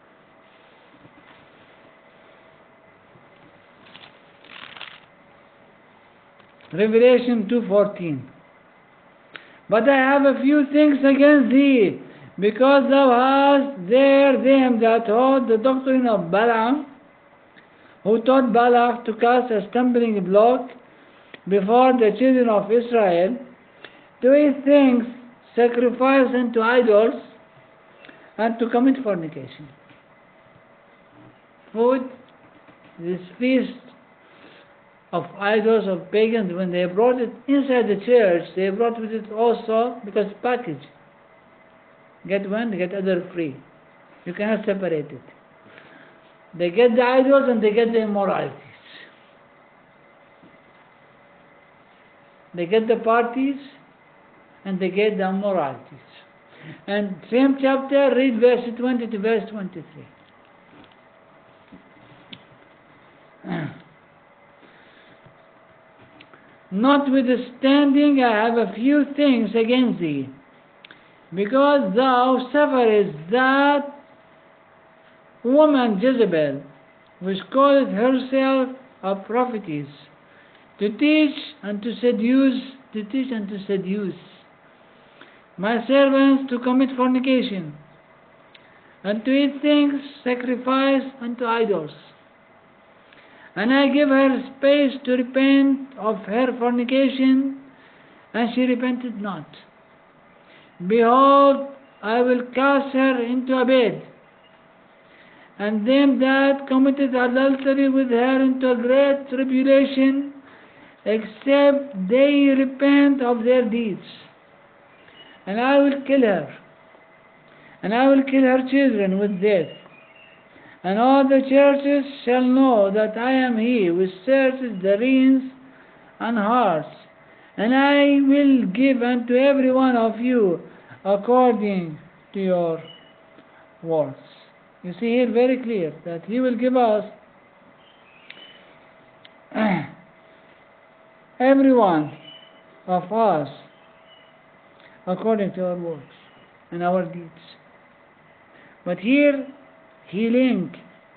Speaker 1: Revelation two fourteen. But I have a few things against thee, because thou hast there them that hold the doctrine of Balaam, who taught Balak to cast a stumbling block before the children of Israel, to eat things sacrificed unto idols, and to commit fornication. Food, this feast of idols, of pagans, when they brought it inside the church, they brought with it also, because package. Get one, they get other free. You cannot separate it. They get the idols and they get the immoralities. They get the parties and they get the immoralities. And same chapter, read verse twenty to verse twenty-three. Notwithstanding, I have a few things against thee, because thou sufferest that woman Jezebel, which calleth herself a prophetess, to teach and to seduce, to teach and to seduce my servants to commit fornication, and to eat things sacrificed unto idols. And I gave her space to repent of her fornication, and she repented not. Behold, I will cast her into a bed, and them that committed adultery with her into a great tribulation, except they repent of their deeds. And I will kill her, and I will kill her children with death. And all the churches shall know that I am He which searches the reins and hearts, and I will give unto every one of you according to your works. You see here very clear that He will give us, every one of us, according to our works and our deeds. But here He linked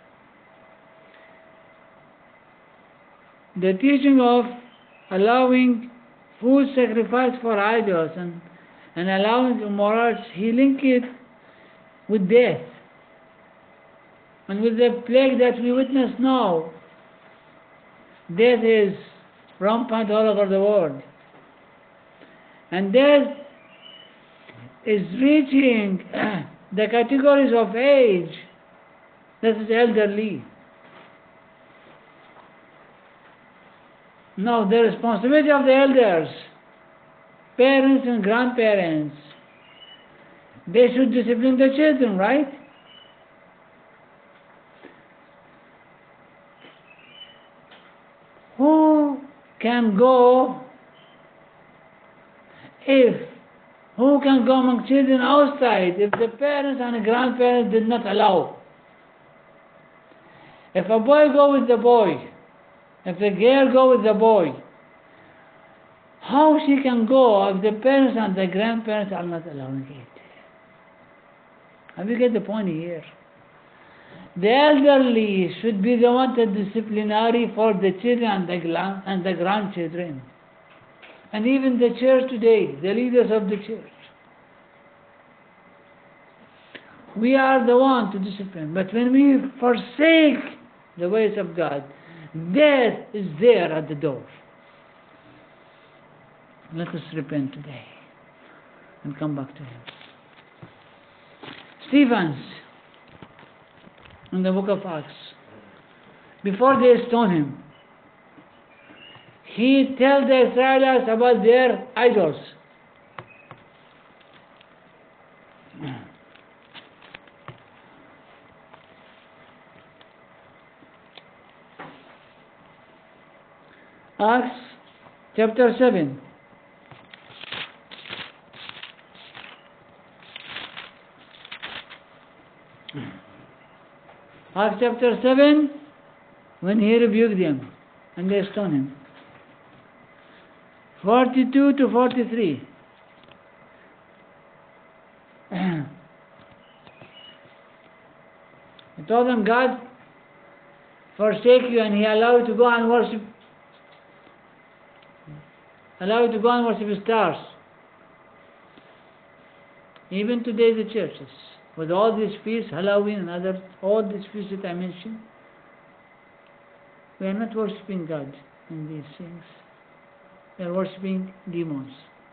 Speaker 1: the teaching of allowing food sacrificed for idols and, and allowing immorality. He linked it with death and with the plague that we witness now. Death is rampant all over the world, and death is reaching the categories of age that is elderly. Now, the responsibility of the elders, parents and grandparents, they should discipline the children, right? Who can go if who can go among children outside if the parents and the grandparents did not allow? If a boy go with the boy, if the girl go with the boy, how she can go if the parents and the grandparents are not allowing it? Have you get the point here? The elderly should be the one that disciplinary for the children and the, gla- and the grandchildren. And even the church today, the leaders of the church. We are the one to discipline. But when we forsake the ways of God, death is there at the door. Let us repent today and come back to Him. Stephen, in the book of Acts, before they stone him, he tells the Israelites about their idols. Acts chapter seven. Acts chapter seven, when he rebuked them and they stoned him. forty-two to forty-three. He told them, God forsake you, and He allowed you to go and worship, allow you to go and worship stars. Even today the churches, with all these feasts, Halloween and other, all these feasts that I mentioned, we are not worshipping God in these things. We are worshipping demons.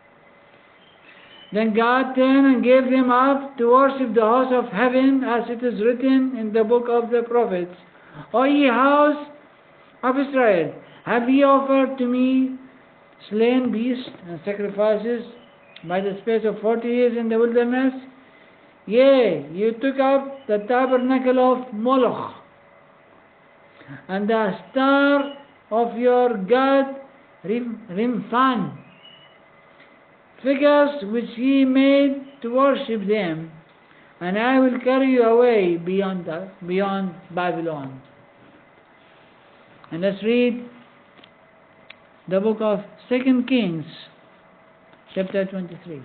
Speaker 1: Then God turned and gave them up to worship the host of heaven, as it is written in the book of the prophets. O ye house of Israel, have ye offered to me slain beasts and sacrifices by the space of forty years in the wilderness? Yea, you took up the tabernacle of Moloch, and the star of your god Rim, Rimfan, figures which ye made to worship them, and I will carry you away beyond the, beyond Babylon. And let's read the book of Second Kings, chapter twenty-three.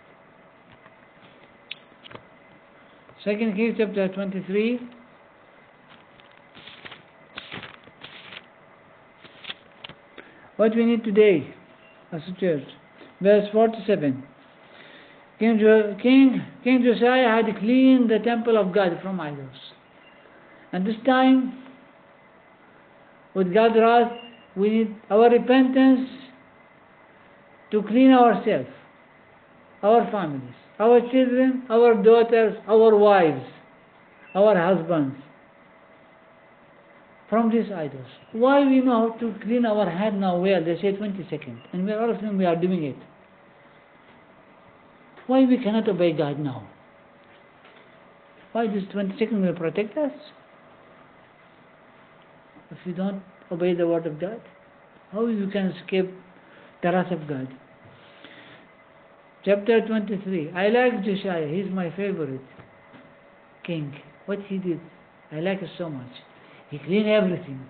Speaker 1: Second Kings, chapter twenty-three. What we need today as a church. Verse forty-seven. King, jo- King, King Josiah had cleaned the temple of God from idols. And this time, with God's wrath, we need our repentance to clean ourselves, our families, our children, our daughters, our wives, our husbands, from these idols. Why we know how to clean our hand now? Well, they say twenty seconds, and we all of them we are doing it. Why we cannot obey God now? Why this twenty seconds will protect us? If you don't obey the word of God, how you can escape the wrath of God? Chapter twenty-three. I like Josiah. He's my favorite king. What he did, I like it so much. He cleaned everything.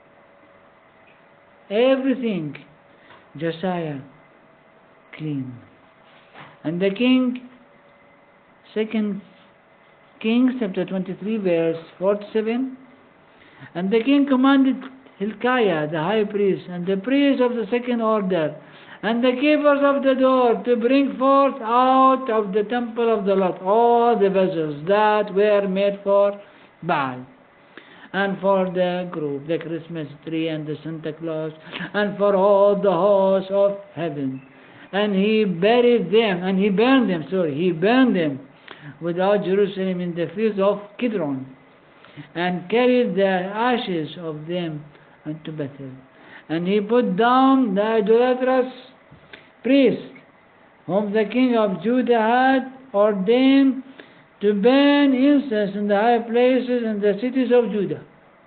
Speaker 1: Everything. Josiah clean. And the king, Second Kings chapter twenty-three, verse forty-seven. And the king commanded Hilkiah, the high priest, and the priests of the second order, and the keepers of the door, to bring forth out of the temple of the Lord all the vessels that were made for Baal, and for the group, the Christmas tree, and the Santa Claus, and for all the hosts of heaven. And he buried them, and he burned them, sorry, he burned them without Jerusalem in the fields of Kidron, and carried the ashes of them unto Bethel. And he put down the idolatrous priests, whom the king of Judah had ordained to burn incense in the high places in the cities of Judah,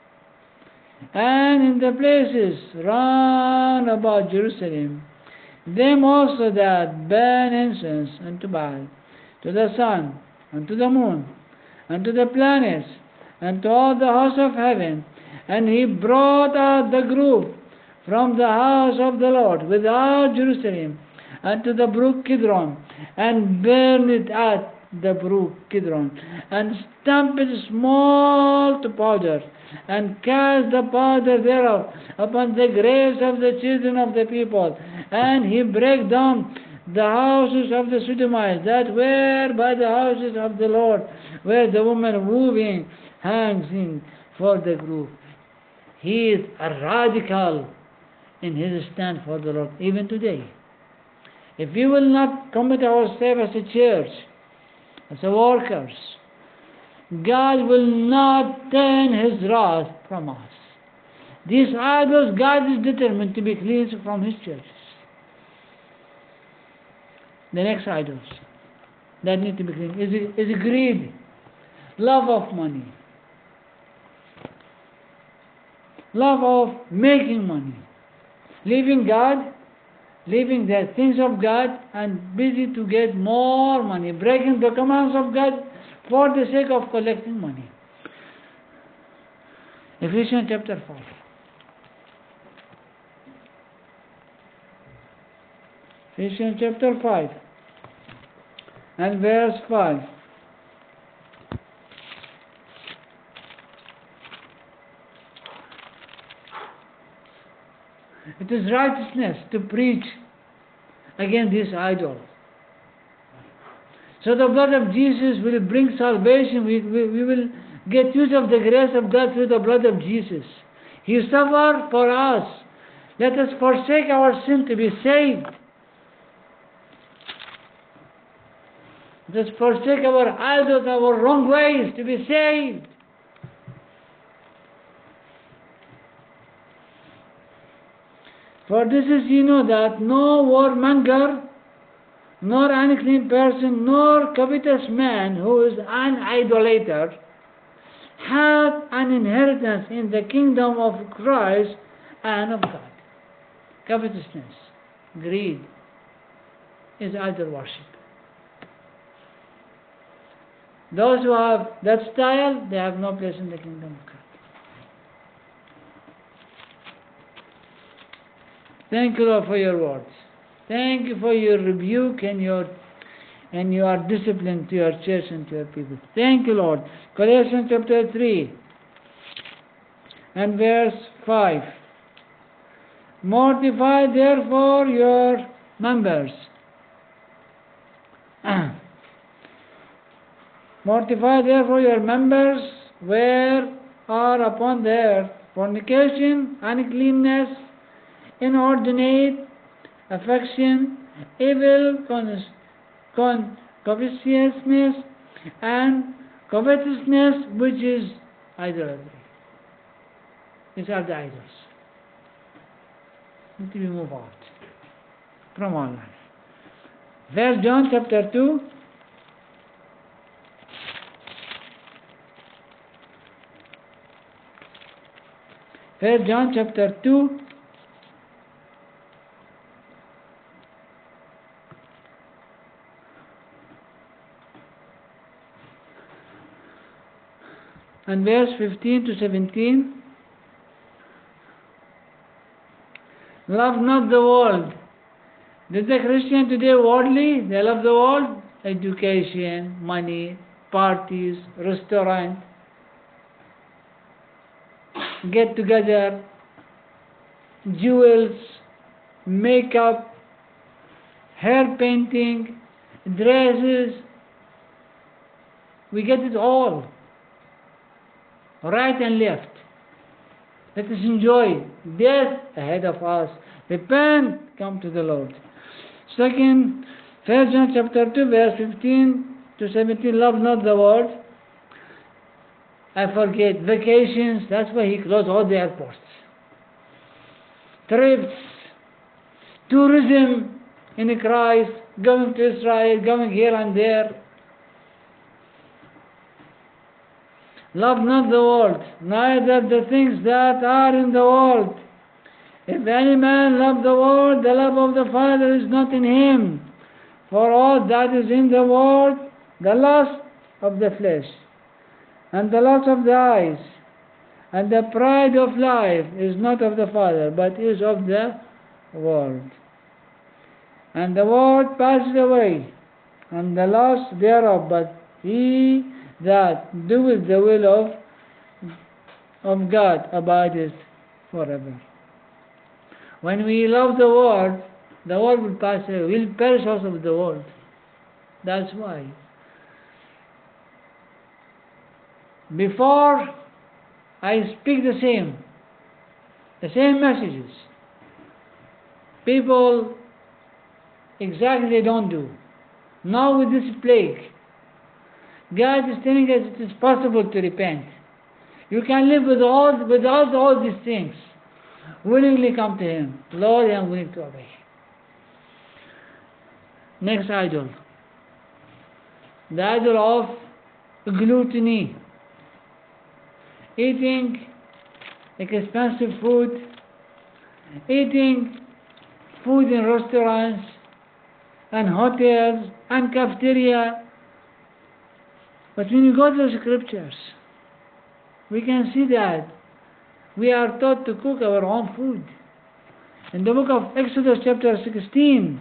Speaker 1: and in the places round about Jerusalem, them also that burn incense unto Baal, to the sun, and to the moon, and to the planets, and to all the hosts of heaven. And he brought out the group from the house of the Lord without Jerusalem unto the brook Kidron, and burned it at the brook Kidron, and stamped it small to powder, and cast the powder thereof upon the graves of the children of the people. And he brake down the houses of the Sodomites that were by the houses of the Lord, where the woman weaving hangs in for the group. He is a radical in his stand for the Lord, even today. If we will not commit ourselves as a church, as a workers, God will not turn his wrath from us. These idols, God is determined to be cleansed from his churches. The next idols that need to be cleansed is, is greed, love of money, love of making money, leaving God, leaving the things of God, and busy to get more money, breaking the commands of God for the sake of collecting money. Ephesians chapter four. Ephesians chapter five and verse five. It is righteousness to preach against this idol. So the blood of Jesus will bring salvation. We, we, we will get use of the grace of God through the blood of Jesus. He suffered for us. Let us forsake our sin to be saved. Let us forsake our idols, our wrong ways to be saved. For this is, you know, that no warmonger, nor unclean person, nor covetous man who is an idolater hath an inheritance in the kingdom of Christ and of God. Covetousness, greed, is idol worship. Those who have that style, they have no place in the kingdom of God. Thank you, Lord, for your words. Thank you for your rebuke and your and your discipline to your church and to your people. Thank you, Lord. Colossians chapter three and verse five. Mortify therefore your members Mortify therefore your members where are upon the earth, fornication, uncleanness, inordinate affection, evil con- con- covetousness, and covetousness, which is idolatry. These are the idols. Until we move out from our life. First John chapter two. First John chapter two. And verse fifteen to seventeen. Love not the world. Is the Christian today worldly? They love the world? Education, money, parties, restaurant, get together, jewels, makeup, hair painting, dresses. We get it all, right and left. Let us enjoy death ahead of us. Repent, come to the Lord. Second, First John chapter two, verse fifteen to seventeen, love not the world. I forget, vacations, that's why he closed all the airports. Trips, tourism in Christ, going to Israel, going here and there. Love not the world, neither the things that are in the world. If any man love the world, the love of the Father is not in him. For all that is in the world, the lust of the flesh, and the lust of the eyes, and the pride of life is not of the Father, but is of the world. And the world passes away, and the lust thereof, but he that doeth the will of, of God abideth forever. When we love the world, the world will pass away. We'll perish also with the world. That's why. Before I speak the same, the same messages, people exactly don't do. Now with this plague, God is telling us it is possible to repent. You can live with all, without all these things. Willingly come to Him. Lord, I am willing to obey. Next idol. The idol of gluttony. Eating expensive food. Eating food in restaurants and hotels and cafeteria. But when you go to the scriptures, we can see that we are taught to cook our own food. In the book of Exodus chapter sixteen,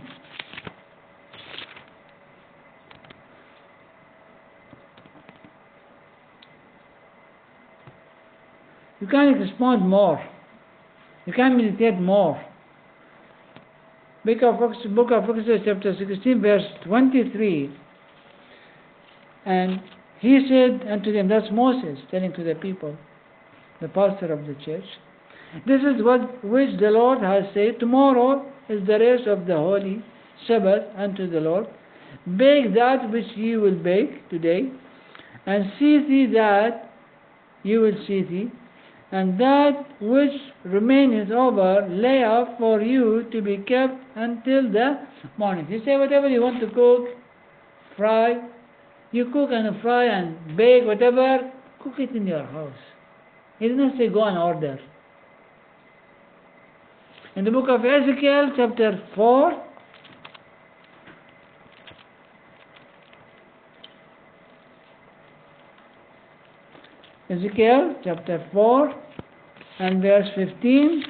Speaker 1: you can respond more. You can meditate more. Book of, book of Exodus chapter sixteen, verse twenty-three. And he said unto them, that's Moses telling to the people, the pastor of the church, this is what which the Lord has said, tomorrow is the rest of the holy Sabbath unto the Lord. Bake that which ye will bake today, and see thee that you will see thee, and that which remaineth over lay up for you to be kept until the morning. He said, whatever you want to cook, fry, you cook and fry and bake, whatever, cook it in your house. He did not say go and order. In the book of Ezekiel, chapter four, Ezekiel, chapter four, and verse fifteen.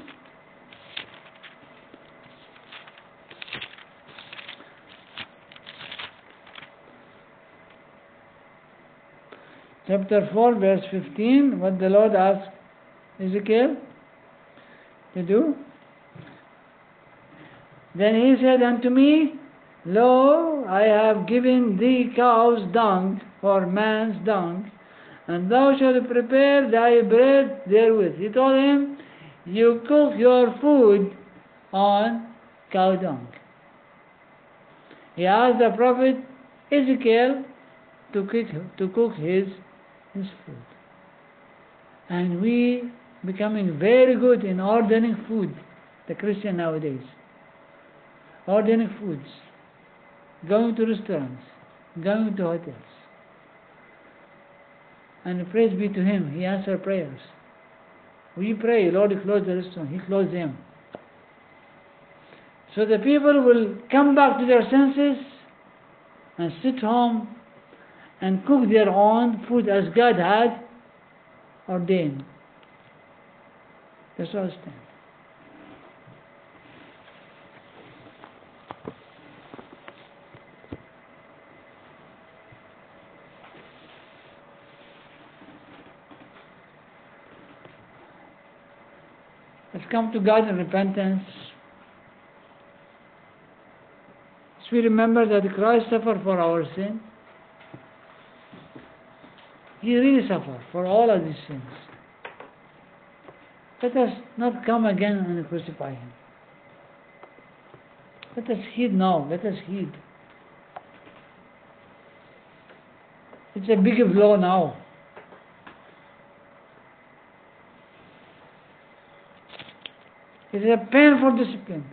Speaker 1: Chapter four, verse fifteen, what the Lord asked Ezekiel to do. Then he said unto me, Lo, I have given thee cow's dung for man's dung, and thou shalt prepare thy bread therewith. He told him, you cook your food on cow dung. He asked the prophet Ezekiel to cook, to cook his, his food. And we becoming very good in ordering food, the Christian nowadays. Ordering foods, going to restaurants, going to hotels. And praise be to him, he answered prayers. We pray, Lord, close the restaurant. He closed them. So the people will come back to their senses and sit home and cook their own food as God had ordained. That's all stand. Let's come to God in repentance. As we remember that Christ suffered for our sin, He really suffered for all of these sins. Let us not come again and crucify Him. Let us heed now. Let us heed. It's a big blow now. It is a painful discipline.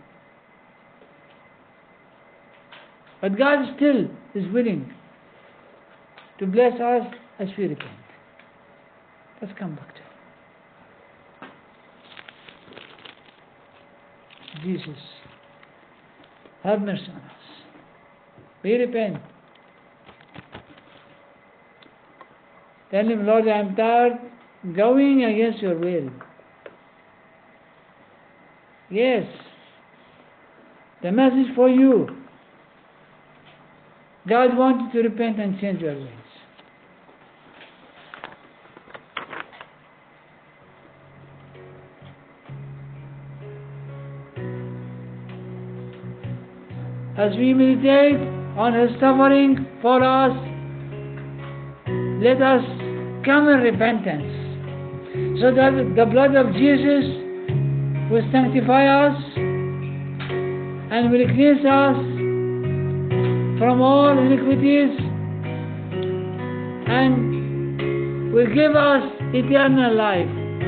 Speaker 1: But God still is willing to bless us as we repent. Let's come back to Him. Jesus, have mercy on us. We repent. Tell Him, Lord, I am tired going against your will. Yes, the message for you. God wants you to repent and change your ways. As we meditate on His suffering for us, let us come in repentance, so that the blood of Jesus will sanctify us and will cleanse us from all iniquities and will give us eternal life.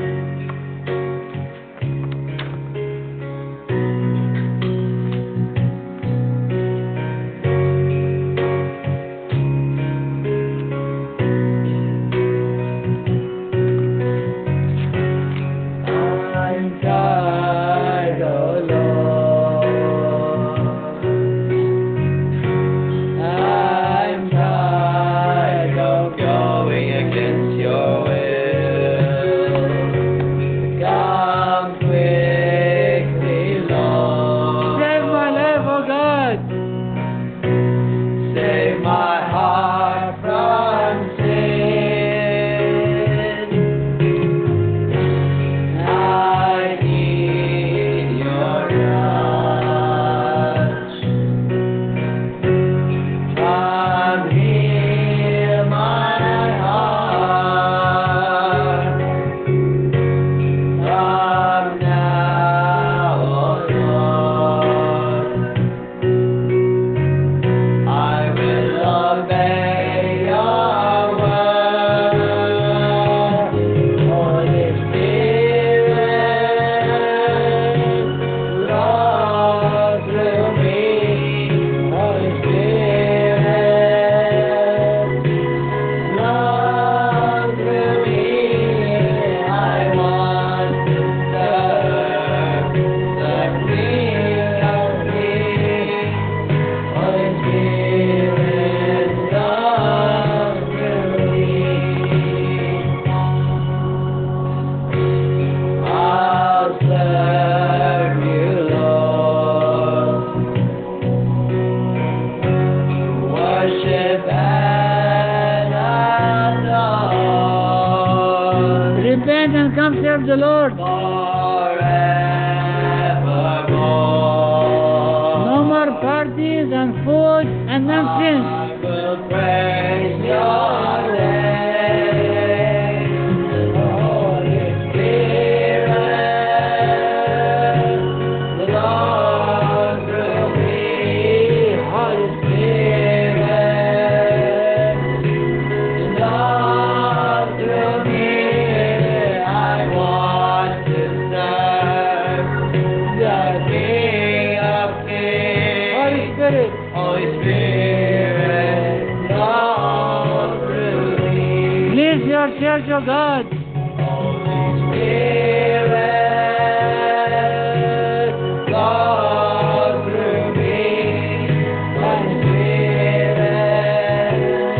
Speaker 1: Come serve the Lord forevermore. No more parties and food. and sins.
Speaker 2: I will praise your name, Holy Spirit, the Lord through me, Holy Spirit, the Lord through me, I want to serve the King of Kings.
Speaker 1: Holy Spirit,
Speaker 2: Holy Spirit, Lord through me.
Speaker 1: bless your church, O God.
Speaker 2: Holy Spirit, Lord through me. Holy Spirit,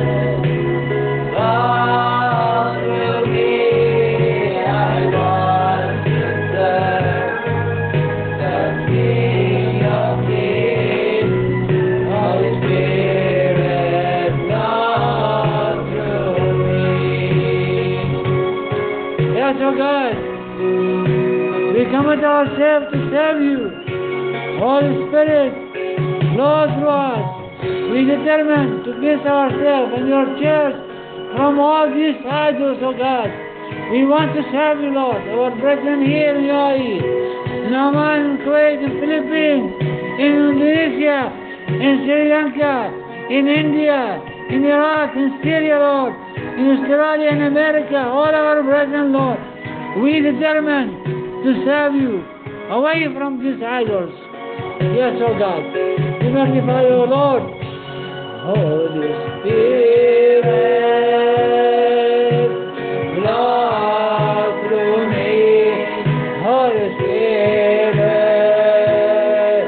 Speaker 2: Lord through me. I want to serve the King of Kings. Holy Spirit, Lord through me.
Speaker 1: Yes, O God. We commit ourselves to serve you. Holy Spirit, Lord through us. We determine to cleanse ourselves and your church from all these idols, O God. We want to serve you, Lord. Our brethren here in U A E, in Oman, in Kuwait, in Philippines, in Indonesia, in Sri Lanka, in India, in Iraq, in Syria, Lord, in Australia, in America, all our brethren, Lord. We determine to serve you away from these idols. Yes, O God. We magnify you, O Lord. Holy Spirit, Lord through me. Holy Spirit,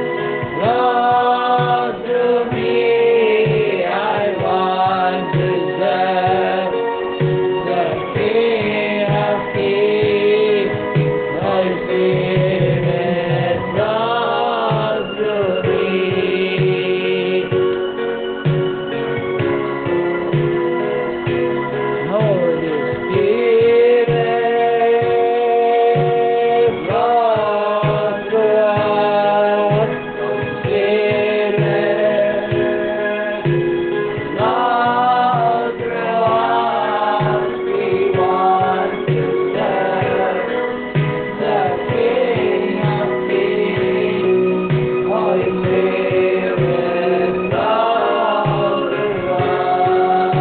Speaker 1: Lord through me. I want to serve the King of Kings. Holy Spirit, Lord through me. Holy Spirit, Lord through us. Holy Spirit, Lord through us. We want to serve the King of Kings. Holy Spirit, Lord through us.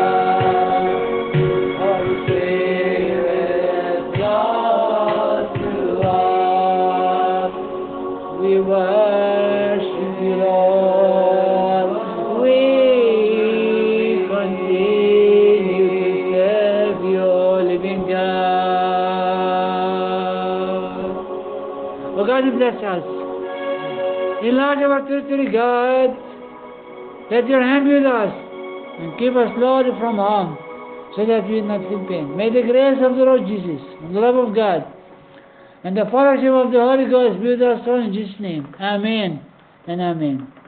Speaker 1: Holy Spirit, Lord through us. We worship you, Lord. We continue to serve you, living God. Oh God, you bless us. Enlarge our territory, God. Let your hand be with us and keep us, Lord, from harm, so that we will not feel pain. May the grace of the Lord Jesus, and the love of God, and the fellowship of the Holy Ghost be with us all in Jesus' name. Amen and amen.